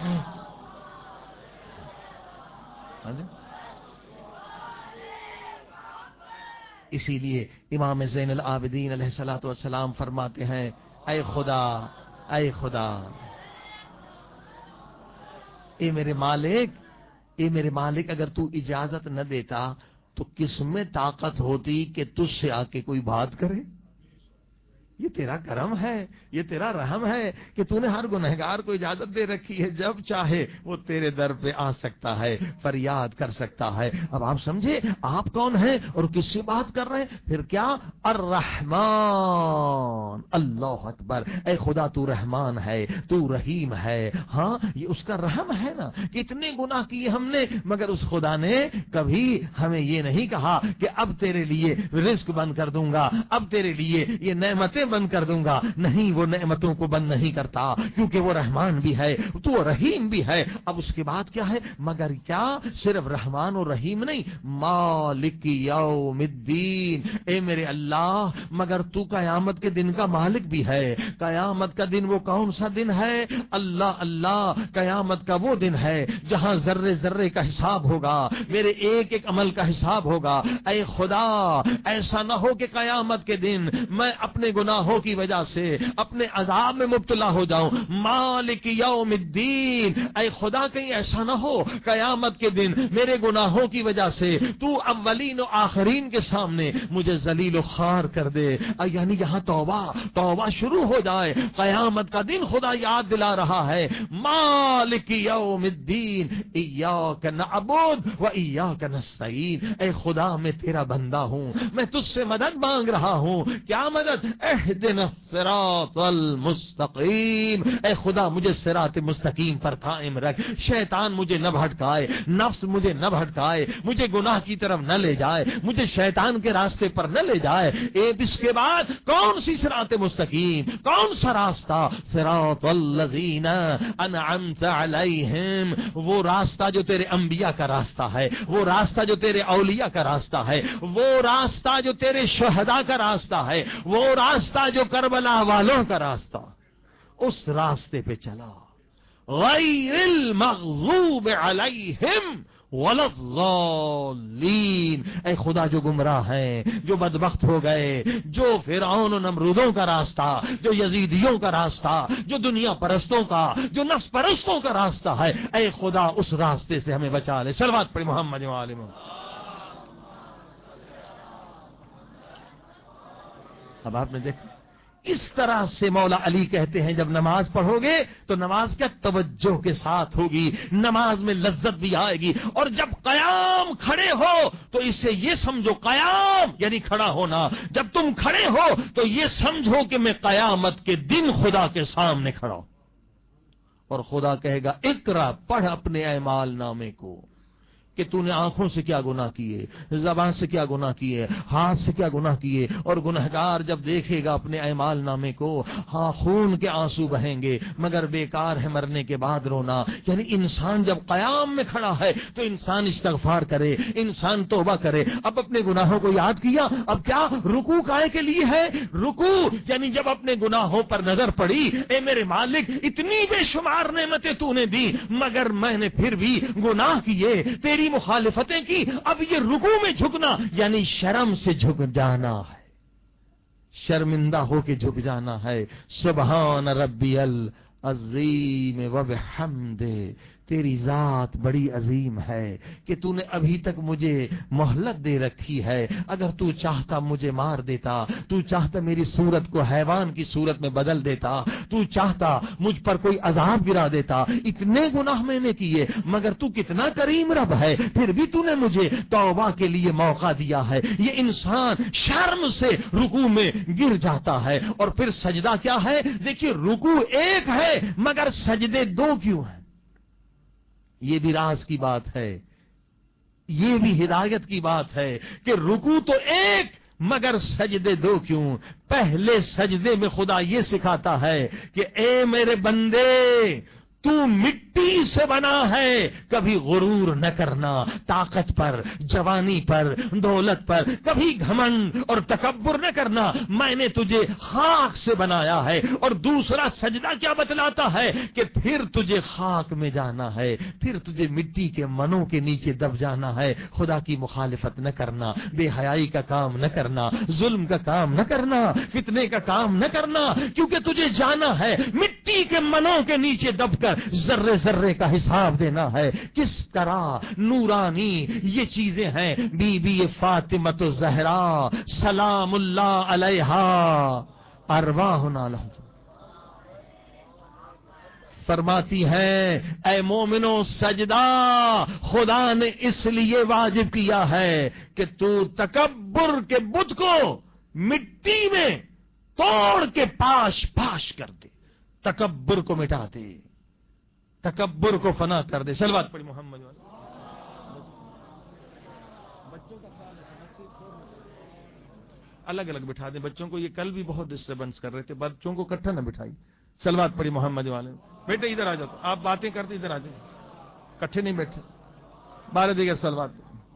اسی لیے امام زین العابدین علیہ الصلوۃ والسلام فرماتے ہیں, اے خدا, اے خدا, اے میرے مالک, اے میرے مالک, اگر تو اجازت نہ دیتا تو کس میں طاقت ہوتی کہ تجھ سے آ کے کوئی بات کرے؟ یہ تیرا کرم ہے, یہ تیرا رحم ہے کہ تو نے ہر گنہگار کو اجازت دے رکھی ہے, جب چاہے وہ تیرے در پہ آ سکتا ہے, فریاد کر سکتا ہے. اب آپ سمجھے آپ کون ہیں اور کس سے بات کر رہے ہیں؟ پھر کیا؟ الرحمن. اللہ اکبر. اے خدا تو رحمان ہے, تو رحیم ہے. ہاں, یہ اس کا رحم ہے نا. کتنے گناہ کیے ہم نے, مگر اس خدا نے کبھی ہمیں یہ نہیں کہا کہ اب تیرے لیے رزق بند کر دوں گا, اب تیرے لیے یہ نعمتیں بند کر دوں گا. نہیں, وہ نعمتوں کو بند نہیں کرتا, کیونکہ وہ رحمان بھی ہے, تو رحیم بھی ہے. اب اس کے بعد کیا ہے؟ مگر کیا صرف رحمان اور رحیم نہیں, مالک یوم الدین. اے میرے اللہ, مگر تو قیامت کے دن کا مالک بھی ہے. قیامت کا دن وہ کون سا دن ہے؟ اللہ اللہ, قیامت کا وہ دن ہے جہاں ذرے ذرے کا حساب ہوگا, میرے ایک ایک عمل کا حساب ہوگا. اے خدا, ایسا نہ ہو کہ قیامت کے دن میں اپنے گناہوں کی وجہ سے اپنے عذاب میں مبتلا ہو جاؤں. مالک یوم الدین. اے خدا, کہیں ایسا نہ ہو قیامت کے دن میرے گناہوں کی وجہ سے تو اولین و آخرین کے سامنے مجھے ذلیل و خوار کر دے. یعنی یہاں توبہ توبہ شروع ہو جائے. قیامت کا دن خدا یاد دلا رہا ہے, مالک یوم الدین ایاک نعبد و ایاک نستعین. اے خدا, میں تیرا بندہ ہوں, میں تجھ سے مدد مانگ رہا ہوں. کیا مدد؟ اہدنا الصراط المستقیم. اے خدا, مجھے صراط مستقیم پر قائم رکھ. شیطان مجھے نہ بھٹکائے, نفس مجھے نہ بھٹکائے, مجھے گناہ کی طرف نہ لے جائے, مجھے شیطان کے راستے پر نہ لے جائے. اس کے بعد کون سی صراط مستقیم, کون سا راستہ؟ صراط الذین انعمت علیہم. وہ راستہ جو تیرے انبیاء کا راستہ ہے, وہ راستہ جو تیرے اولیاء کا راستہ ہے, وہ راستہ جو تیرے شہداء کا راستہ ہے, وہ راستہ جو کربلا والوں کا راستہ. اس راستے پہ چلا. غیر المغضوب علیہم ولا الضالین. اے خدا, جو گمراہ ہیں, جو بدبخت ہو گئے, جو فرعون و نمرودوں کا راستہ, جو یزیدیوں کا راستہ, جو دنیا پرستوں کا, جو نفس پرستوں کا راستہ ہے, اے خدا اس راستے سے ہمیں بچا لے. صلوات پڑھ محمد و آل محمد. اب آپ نے دیکھا, اس طرح سے مولا علی کہتے ہیں جب نماز پڑھو گے تو نماز کیا توجہ کے ساتھ ہوگی, نماز میں لذت بھی آئے گی. اور جب قیام کھڑے ہو تو اس سے یہ سمجھو, قیام یعنی کھڑا ہونا, جب تم کھڑے ہو تو یہ سمجھو کہ میں قیامت کے دن خدا کے سامنے کھڑا ہوں. اور خدا کہے گا, اقرا, پڑھ اپنے اعمال نامے کو کہ تو نے آنکھوں سے کیا گناہ کیے, زبان سے کیا گناہ کیے, ہاتھ سے کیا گناہ کیے. اور گنہگار جب دیکھے گا اپنے اعمال نامے کو, ہاں خون کے آنسو بہیں گے, مگر بیکار ہے مرنے کے بعد رونا. یعنی انسان جب قیام میں کھڑا ہے تو انسان استغفار کرے, انسان توبہ کرے. اب اپنے گناہوں کو یاد کیا, اب کیا رکوع کائے کے لیے ہے؟ رکوع یعنی جب اپنے گناہوں پر نظر پڑی, اے میرے مالک, اتنی بے شمار نعمتیں تو نے دی, مگر میں نے پھر بھی گناہ کیے, تیری مخالفتیں کی. اب یہ رکوع میں جھکنا یعنی شرم سے جھک جانا ہے, شرمندہ ہو کے جھک جانا ہے. سبحان ربی العظیم و بحمدہ, تیری ذات بڑی عظیم ہے کہ تو نے ابھی تک مجھے مہلت دے رکھی ہے. اگر تو چاہتا مجھے مار دیتا, تو چاہتا میری صورت کو حیوان کی صورت میں بدل دیتا, تو چاہتا مجھ پر کوئی عذاب گرا دیتا. اتنے گناہ میں نے کیے, مگر تو کتنا کریم رب ہے, پھر بھی تو نے مجھے توبہ کے لیے موقع دیا ہے. یہ انسان شرم سے رکوع میں گر جاتا ہے. اور پھر سجدہ کیا ہے؟ دیکھیے, رکوع ایک ہے مگر سجدے دو کیوں ہیں؟ یہ بھی راز کی بات ہے, یہ بھی ہدایت کی بات ہے کہ رکوع تو ایک مگر سجدے دو کیوں؟ پہلے سجدے میں خدا یہ سکھاتا ہے کہ اے میرے بندے, تو مٹی سے بنا ہے, کبھی غرور نہ کرنا طاقت پر, جوانی پر, دولت پر, کبھی گھمنڈ اور تکبر نہ کرنا. میں نے تجھے خاک سے بنایا ہے. اور دوسرا سجدہ کیا بتلاتا ہے کہ پھر تجھے خاک میں جانا ہے, پھر تجھے مٹی کے منوں کے نیچے دب جانا ہے. خدا کی مخالفت نہ کرنا, بے حیائی کا کام نہ کرنا, ظلم کا کام نہ کرنا, فتنے کا کام نہ کرنا, کیونکہ تجھے جانا ہے مٹی کے منوں کے نیچے دب کر ذرے ذرے کا حساب دینا ہے. کس طرح نورانی یہ چیزیں ہیں. بی بی فاطمہ الزہرا سلام اللہ علیہا ارواحنا لہ فرماتی ہیں, اے مومنو, سجدہ خدا نے اس لیے واجب کیا ہے کہ تو تکبر کے بت کو مٹی میں توڑ کے پاش پاش کر دے, تکبر کو مٹا دے, تکبر کو فنا کر دے. صلوات پڑھی محمد والے. بچوں کا خیال رکھنا, الگ الگ بٹھا دیں بچوں کو, یہ کل بھی بہت ڈسٹربنس کر رہے تھے. بچوں کو اکٹھا نہ بٹھائی. صلوات پڑھی محمد والے. بیٹے ادھر آ جاؤ, آپ باتیں کرتے ادھر آ جائیں, اکٹھے نہیں بیٹھے. 12 دیگر صلوات.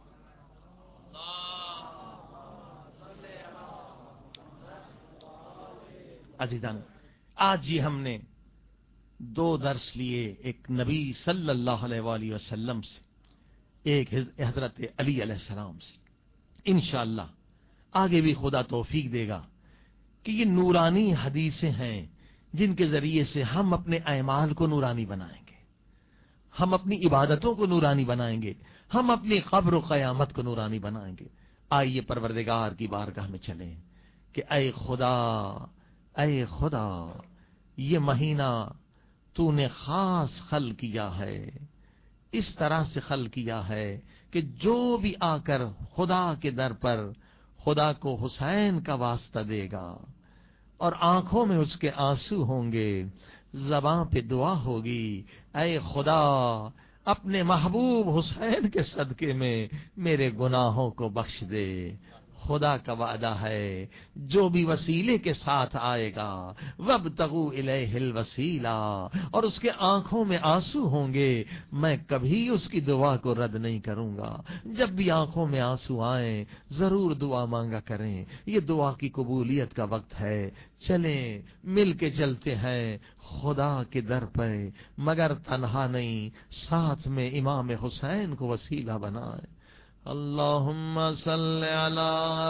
عزیزان, آج یہ ہم نے 2 درس لیے, ایک نبی صلی اللہ علیہ وآلہ وسلم سے, ایک حضرت علی علیہ السلام سے. انشاءاللہ آگے بھی خدا توفیق دے گا کہ یہ نورانی حدیثیں ہیں جن کے ذریعے سے ہم اپنے اعمال کو نورانی بنائیں گے, ہم اپنی عبادتوں کو نورانی بنائیں گے, ہم اپنی قبر و قیامت کو نورانی بنائیں گے. آئیے پروردگار کی بارگاہ میں چلیں کہ اے خدا, اے خدا, یہ مہینہ تو نے خاص خل کیا ہے, اس طرح سے خل کیا ہے کہ جو بھی آ کر خدا کے در پر خدا کو حسین کا واسطہ دے گا اور آنکھوں میں اس کے آنسو ہوں گے, زباں پہ دعا ہوگی, اے خدا اپنے محبوب حسین کے صدقے میں میرے گناہوں کو بخش دے. خدا کا وعدہ ہے جو بھی وسیلے کے ساتھ آئے گا, وابتغوا الیہ الوسیلہ, اور اس کے آنکھوں میں آنسو ہوں گے, میں کبھی اس کی دعا کو رد نہیں کروں گا. جب بھی آنکھوں میں آنسو آئیں ضرور دعا مانگا کریں, یہ دعا کی قبولیت کا وقت ہے. چلیں مل کے چلتے ہیں خدا کے در پر, مگر تنہا نہیں, ساتھ میں امام حسین کو وسیلہ بنائیں. اللہم صل علی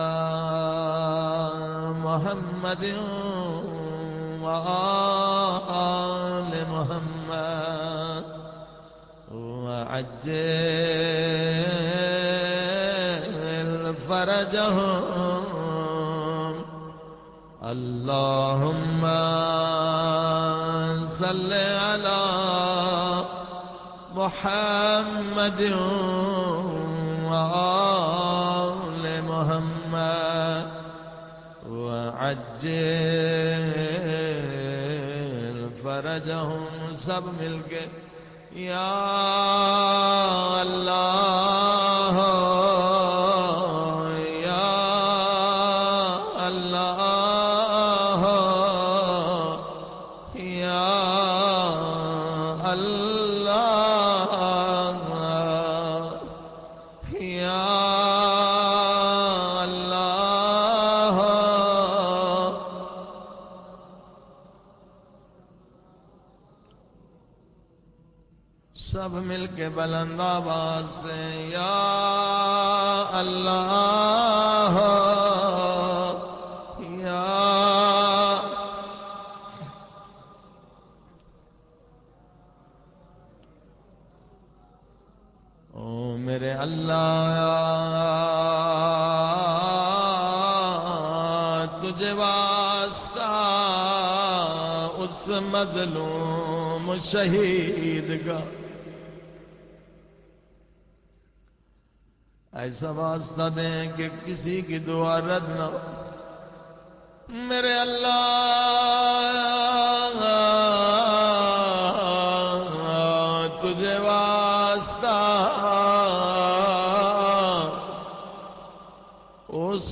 محمد وآل محمد وعجل فرجهم. اللہم صل علی محمد وآل محمد وعجل فرجهم. سب مل کے یا اللہ, یا اللہ, یا اللہ, یا اللہ. سب مل کے بلند آواز سے یا اللہ, یا میرے اللہ تجھے واسطہ اس مظلوم شہید کا، ایسا واسطہ دیں کہ کسی کی دعا رد نہ ہو۔ میرے اللہ تجھے واسطہ اس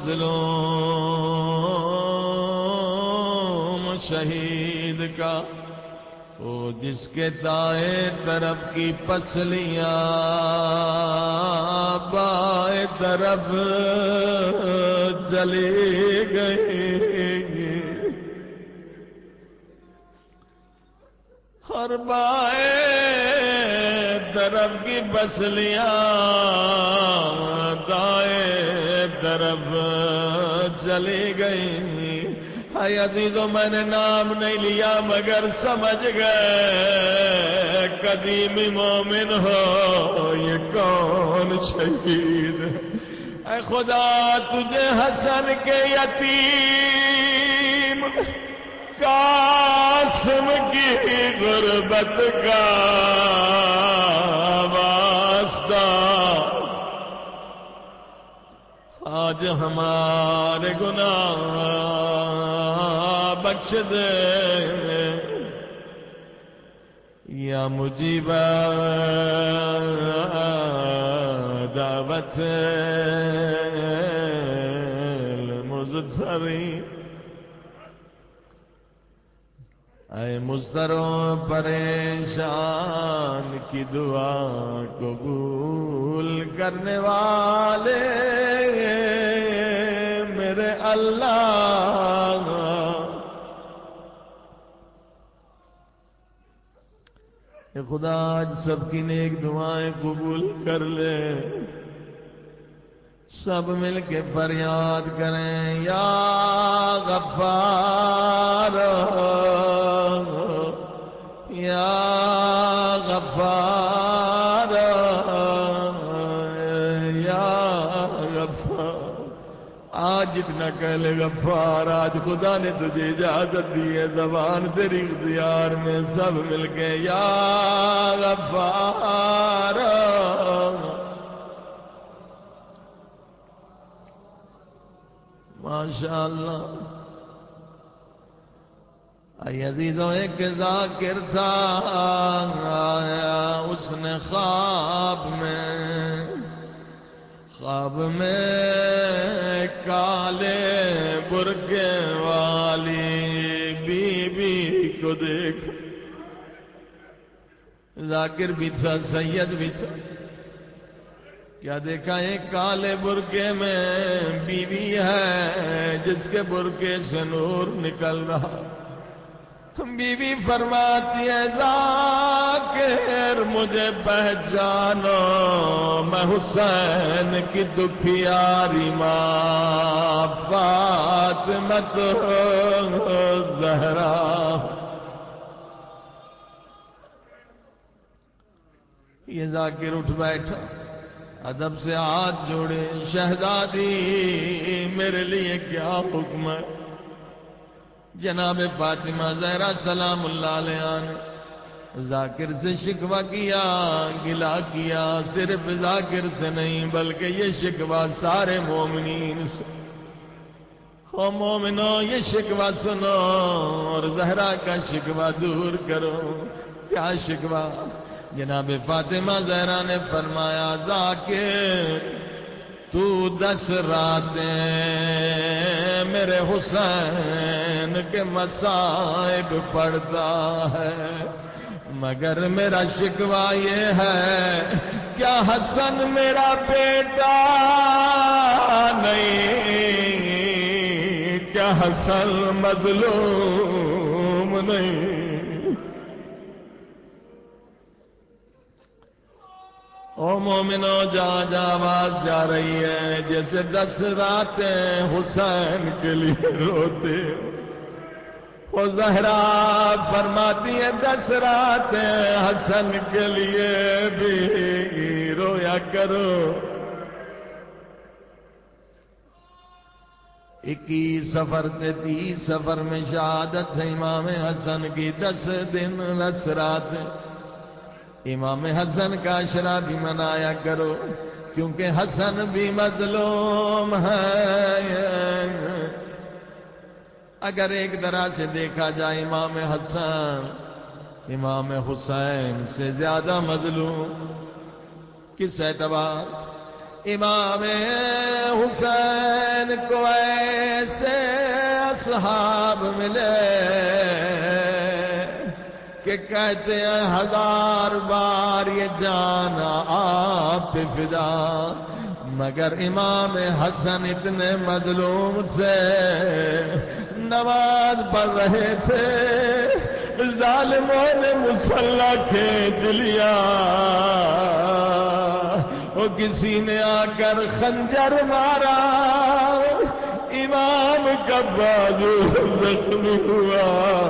مظلوم شہید کا، وہ جس کے دائیں طرف کی پسلیاں بائیں طرف چلی گئی، اور بائیں طرف کی پسلیاں دائیں طرف چلی گئی۔ اے عزیزو میں نے نام نہیں لیا مگر سمجھ گئے قدیمی مومن ہو یہ کون شہید ہے۔ اے خدا تجھے حسن کے یتیم قاسم کی غربت کا واسطہ آج ہمارے گناہ بخش دے، یا مجیب دعوت المضطرین، اے مضطر و پریشان کی دعا قبول کرنے والے میرے اللہ، اے خدا آج سب کی نیک دعائیں قبول کر لے۔ سب مل کے فریاد کریں یا غفار یا غفار یا غفار۔ آج جتنا کہہ لے غفار، آج خدا نے تجھے اجازت دی ہے، زبان تیری اختیار میں، سب مل کے یا غفار۔ ماشاءاللہ۔ اے عزیزوں ایک ذاکر تھا آیا اس نے خواب میں کالے برقعے والی بی بی کو دیکھ، ذاکر بھی تھا سید بھی تھا، کیا دیکھا ایک کالے برقعے میں بیوی ہے جس کے برقعے سے نور نکل رہا، بیوی فرماتی ہے ذاکر مجھے پہچانو، میں حسین کی دکھیاری ماں فاطمہ زہرا۔ یہ ذاکر اٹھ بیٹھا، ادب سے ہاتھ جوڑے، شہزادی میرے لیے کیا حکم ہے؟ جناب فاطمہ زہرا سلام اللہ علیہا نے ذاکر سے شکوہ کیا، گلہ کیا، صرف ذاکر سے نہیں بلکہ یہ شکوہ سارے مومنین سے۔ او مومنوں یہ شکوہ سنو اور زہرا کا شکوہ دور کرو۔ کیا شکوہ؟ جناب فاطمہ زہرا نے فرمایا ذاکر تو 10 راتیں میرے حسین کے مصائب پڑھتا ہے، مگر میرا شکوہ یہ ہے کیا حسن میرا بیٹا نہیں؟ کیا حسن مظلوم نہیں؟ او مومنو جہاں جہاں آواز جا رہی ہے جیسے 10 راتیں حسین کے لیے روتے ہو، زہرا فرماتی ہے 10 راتیں حسن کے لیے بھی رویا کرو۔ 21 سفر سے 30 سفر میں شہادت ہے امام حسن کی، 10 دن 10 رات امام حسن کا عشرہ بھی منایا کرو، کیونکہ حسن بھی مظلوم ہے۔ اگر ایک طرح سے دیکھا جائے امام حسن امام حسین سے زیادہ مظلوم، کس اعتبار سے؟ امام حسین کو ایسے اصحاب ملے کہ کہتے ہیں 1000 بار یہ جانا آپ پہ فدا، مگر امام حسن اتنے مظلوم سے نماز پڑھ رہے تھے، ظالموں نے مسلح کھینچ لیا، وہ کسی نے آ کر خنجر مارا، امام کا بازو زخمی ہوا۔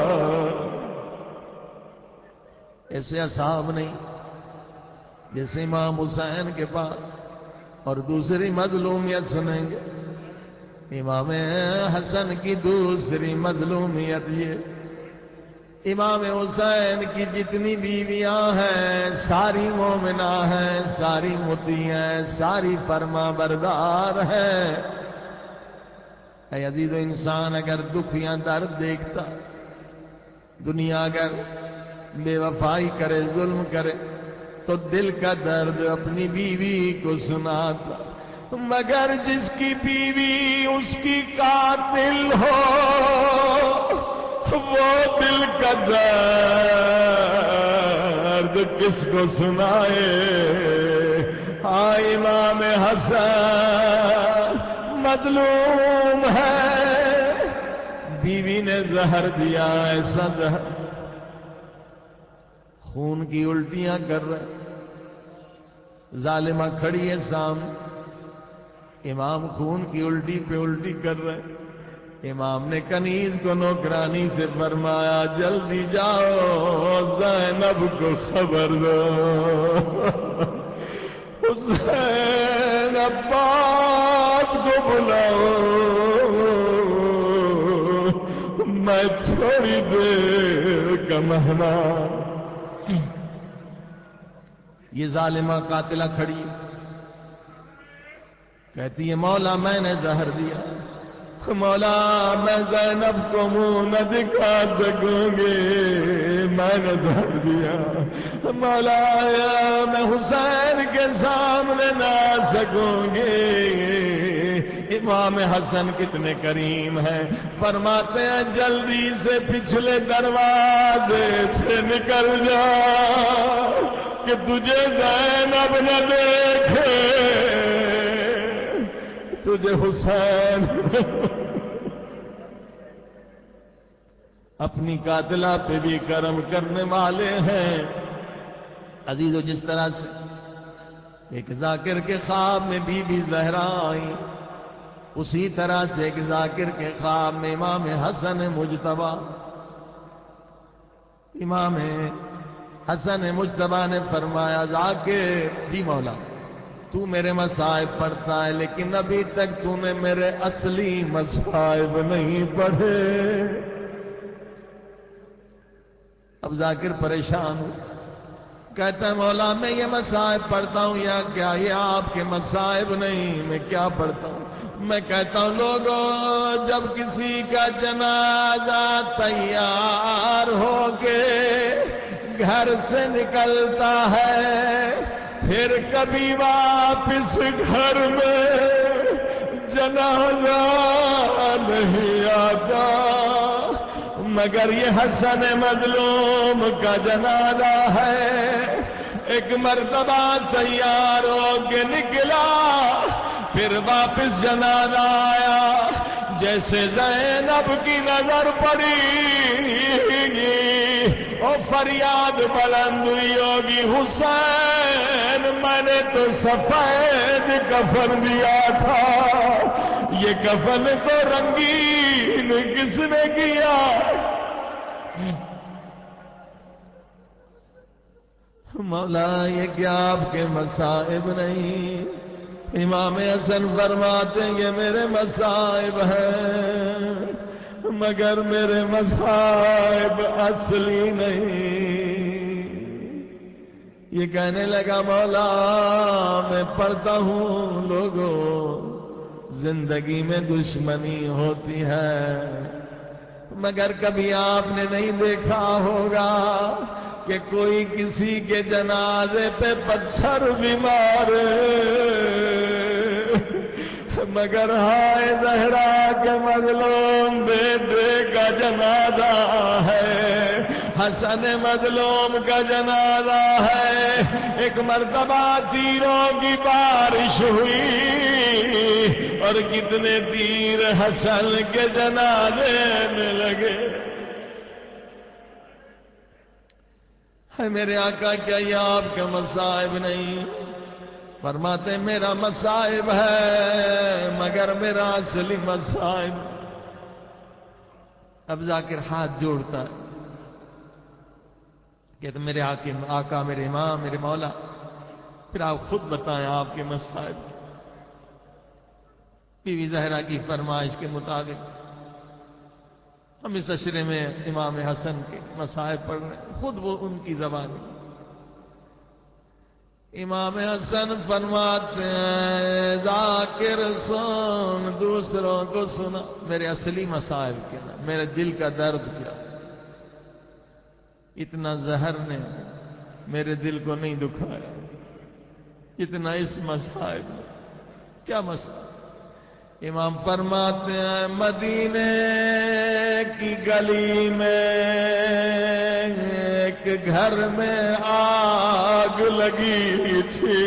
ایسے اصحاب نہیں جیسے امام حسین کے پاس۔ اور دوسری مظلومیت سنیں گے، امام حسن کی دوسری مظلومیت یہ، امام حسین کی جتنی بیویاں ہیں ساری مومنہ ہیں، ساری مطیع ہیں، ساری فرما بردار ہیں۔ اے عزیز و انسان، اگر دکھ یا درد دیکھتا، دنیا اگر بے وفائی کرے، ظلم کرے، تو دل کا درد اپنی بیوی کو سناتا، مگر جس کی بیوی اس کی قاتل ہو وہ دل کا درد کس کو سنائے؟ ہاں امام حسن مظلوم ہے، بیوی نے زہر دیا، ایسا زہر خون کی الٹیاں کر رہے، ظالمہ کھڑی ہے سامنے، امام خون کی الٹی پہ الٹی کر رہے، امام نے کنیز کو نوکرانی سے فرمایا جلدی جاؤ زینب کو خبر دو، حسین عباس کو بلاؤ، میں تھوڑی دیر کا مہمان۔ یہ ظالمہ قاتلہ کھڑی کہتی ہے مولا میں نے زہر دیا، مولا میں زینب کو منہ نہ دکھا سکوں گی، میں نے زہر دیا، مولا میں حسین کے سامنے نہ آ سکوں گی۔ امام حسن کتنے کریم ہیں، فرماتے ہیں جلدی سے پچھلے دروازے سے نکل جا کہ تجھے زینب نہ دیکھے، تجھے حسین۔ اپنی قاتلہ پہ بھی کرم کرنے والے ہیں عزیزو۔ جس طرح سے ایک ذاکر کے خواب میں بی بی زہرا آئی، اسی طرح سے ایک ذاکر کے خواب میں امام حسن مجتبی، امام حسن مجتبی نے فرمایا ذاکر دی مولا تو میرے مصائب پڑھتا ہے، لیکن ابھی تک تو نے میرے اصلی مصائب نہیں پڑھے۔ اب ذاکر پریشان ہو، کہتا ہے مولا میں یہ مصائب پڑھتا ہوں یا کیا؟ یہ آپ کے مصائب نہیں، میں کیا پڑھتا ہوں؟ میں کہتا ہوں لوگوں جب کسی کا جنازہ تیار ہو کے گھر سے نکلتا ہے، پھر کبھی واپس گھر میں جنازہ نہیں آتا، مگر یہ حسن مظلوم کا جنازہ ہے، ایک مرتبہ تیار ہو کے نکلا، پھر واپس جنازہ آیا، جیسے زینب کی نظر پڑی اور فریاد بلند ہوئی ہوگی حسین میں نے تو سفید کفن دیا تھا، یہ کفن تو رنگین کس نے کیا؟ مولا یہ کیا آپ کے مصائب نہیں؟ امام حسن فرماتے ہیں یہ میرے مصائب ہیں، مگر میرے مصائب اصلی نہیں۔ یہ کہنے لگا مولا میں پڑھتا ہوں لوگوں زندگی میں دشمنی ہوتی ہے، مگر کبھی آپ نے نہیں دیکھا ہوگا کہ کوئی کسی کے جنازے پہ پتھر بھی مارے، مگر ہائے زہرا کے مظلوم بیٹے کا جنازہ ہے، حسن مظلوم کا جنازہ ہے۔ ایک مرتبہ تیروں کی بارش ہوئی اور کتنے تیر حسن کے جنازے میں لگے۔ ہے میرے آقا کیا یہ آپ کا مصائب نہیں؟ فرماتے میرا مصائب ہے مگر میرا اصلی مصائب۔ اب ذاکر ہاتھ جوڑتا ہے کہ تو میرے آقا میرے امام میرے مولا، پھر آپ خود بتائیں آپ کے مصائب۔ بیوی زہرا کی فرمائش کے مطابق ہم اس عشرے میں امام حسن کے مصائب پڑھ رہے ہیں، خود وہ ان کی زبان۔ امام حسن فرماتے ہیں ذاکر سن دوسروں کو سنا، میرے اصلی مصائب کیا، میرے دل کا درد کیا۔ اتنا زہر نے میرے دل کو نہیں دکھایا اتنا اس مصائب نے۔ کیا مصائب؟ امام فرماتے ہیں مدینے کی گلی میں ایک گھر میں آگ لگی تھی،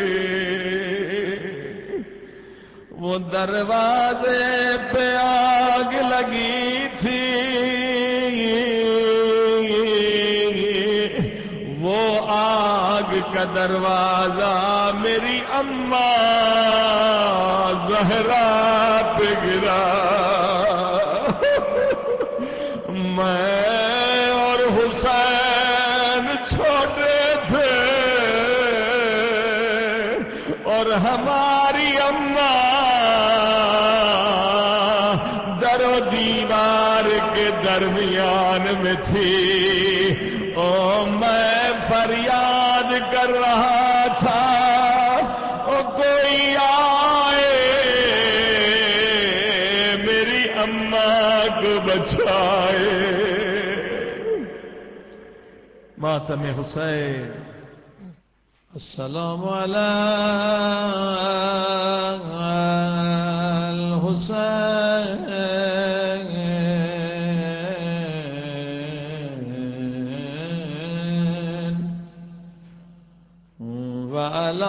وہ دروازے پہ آگ لگی تھی، وہ آگ کا دروازہ میری اماں زہرا پہ گرا، میں اور حسین چھوٹے تھے اور ہماری اماں در و دیوار کے درمیان میں تھی، او میں فریاد کر رہا تھا او کوئی آئے میری اماں کو بچائے۔ ماتم حسین۔ السلام علی الحسین وعلی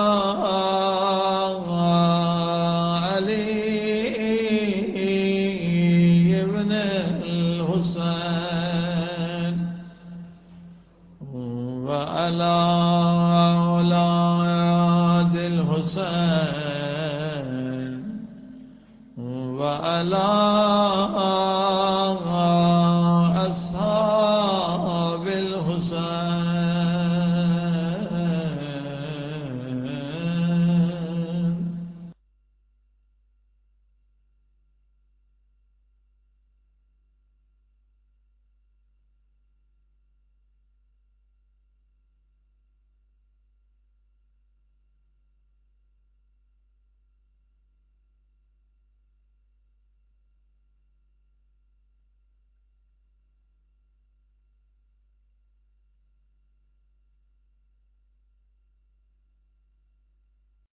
علی ابن الحسین وعلی اولاد الحسین وعلی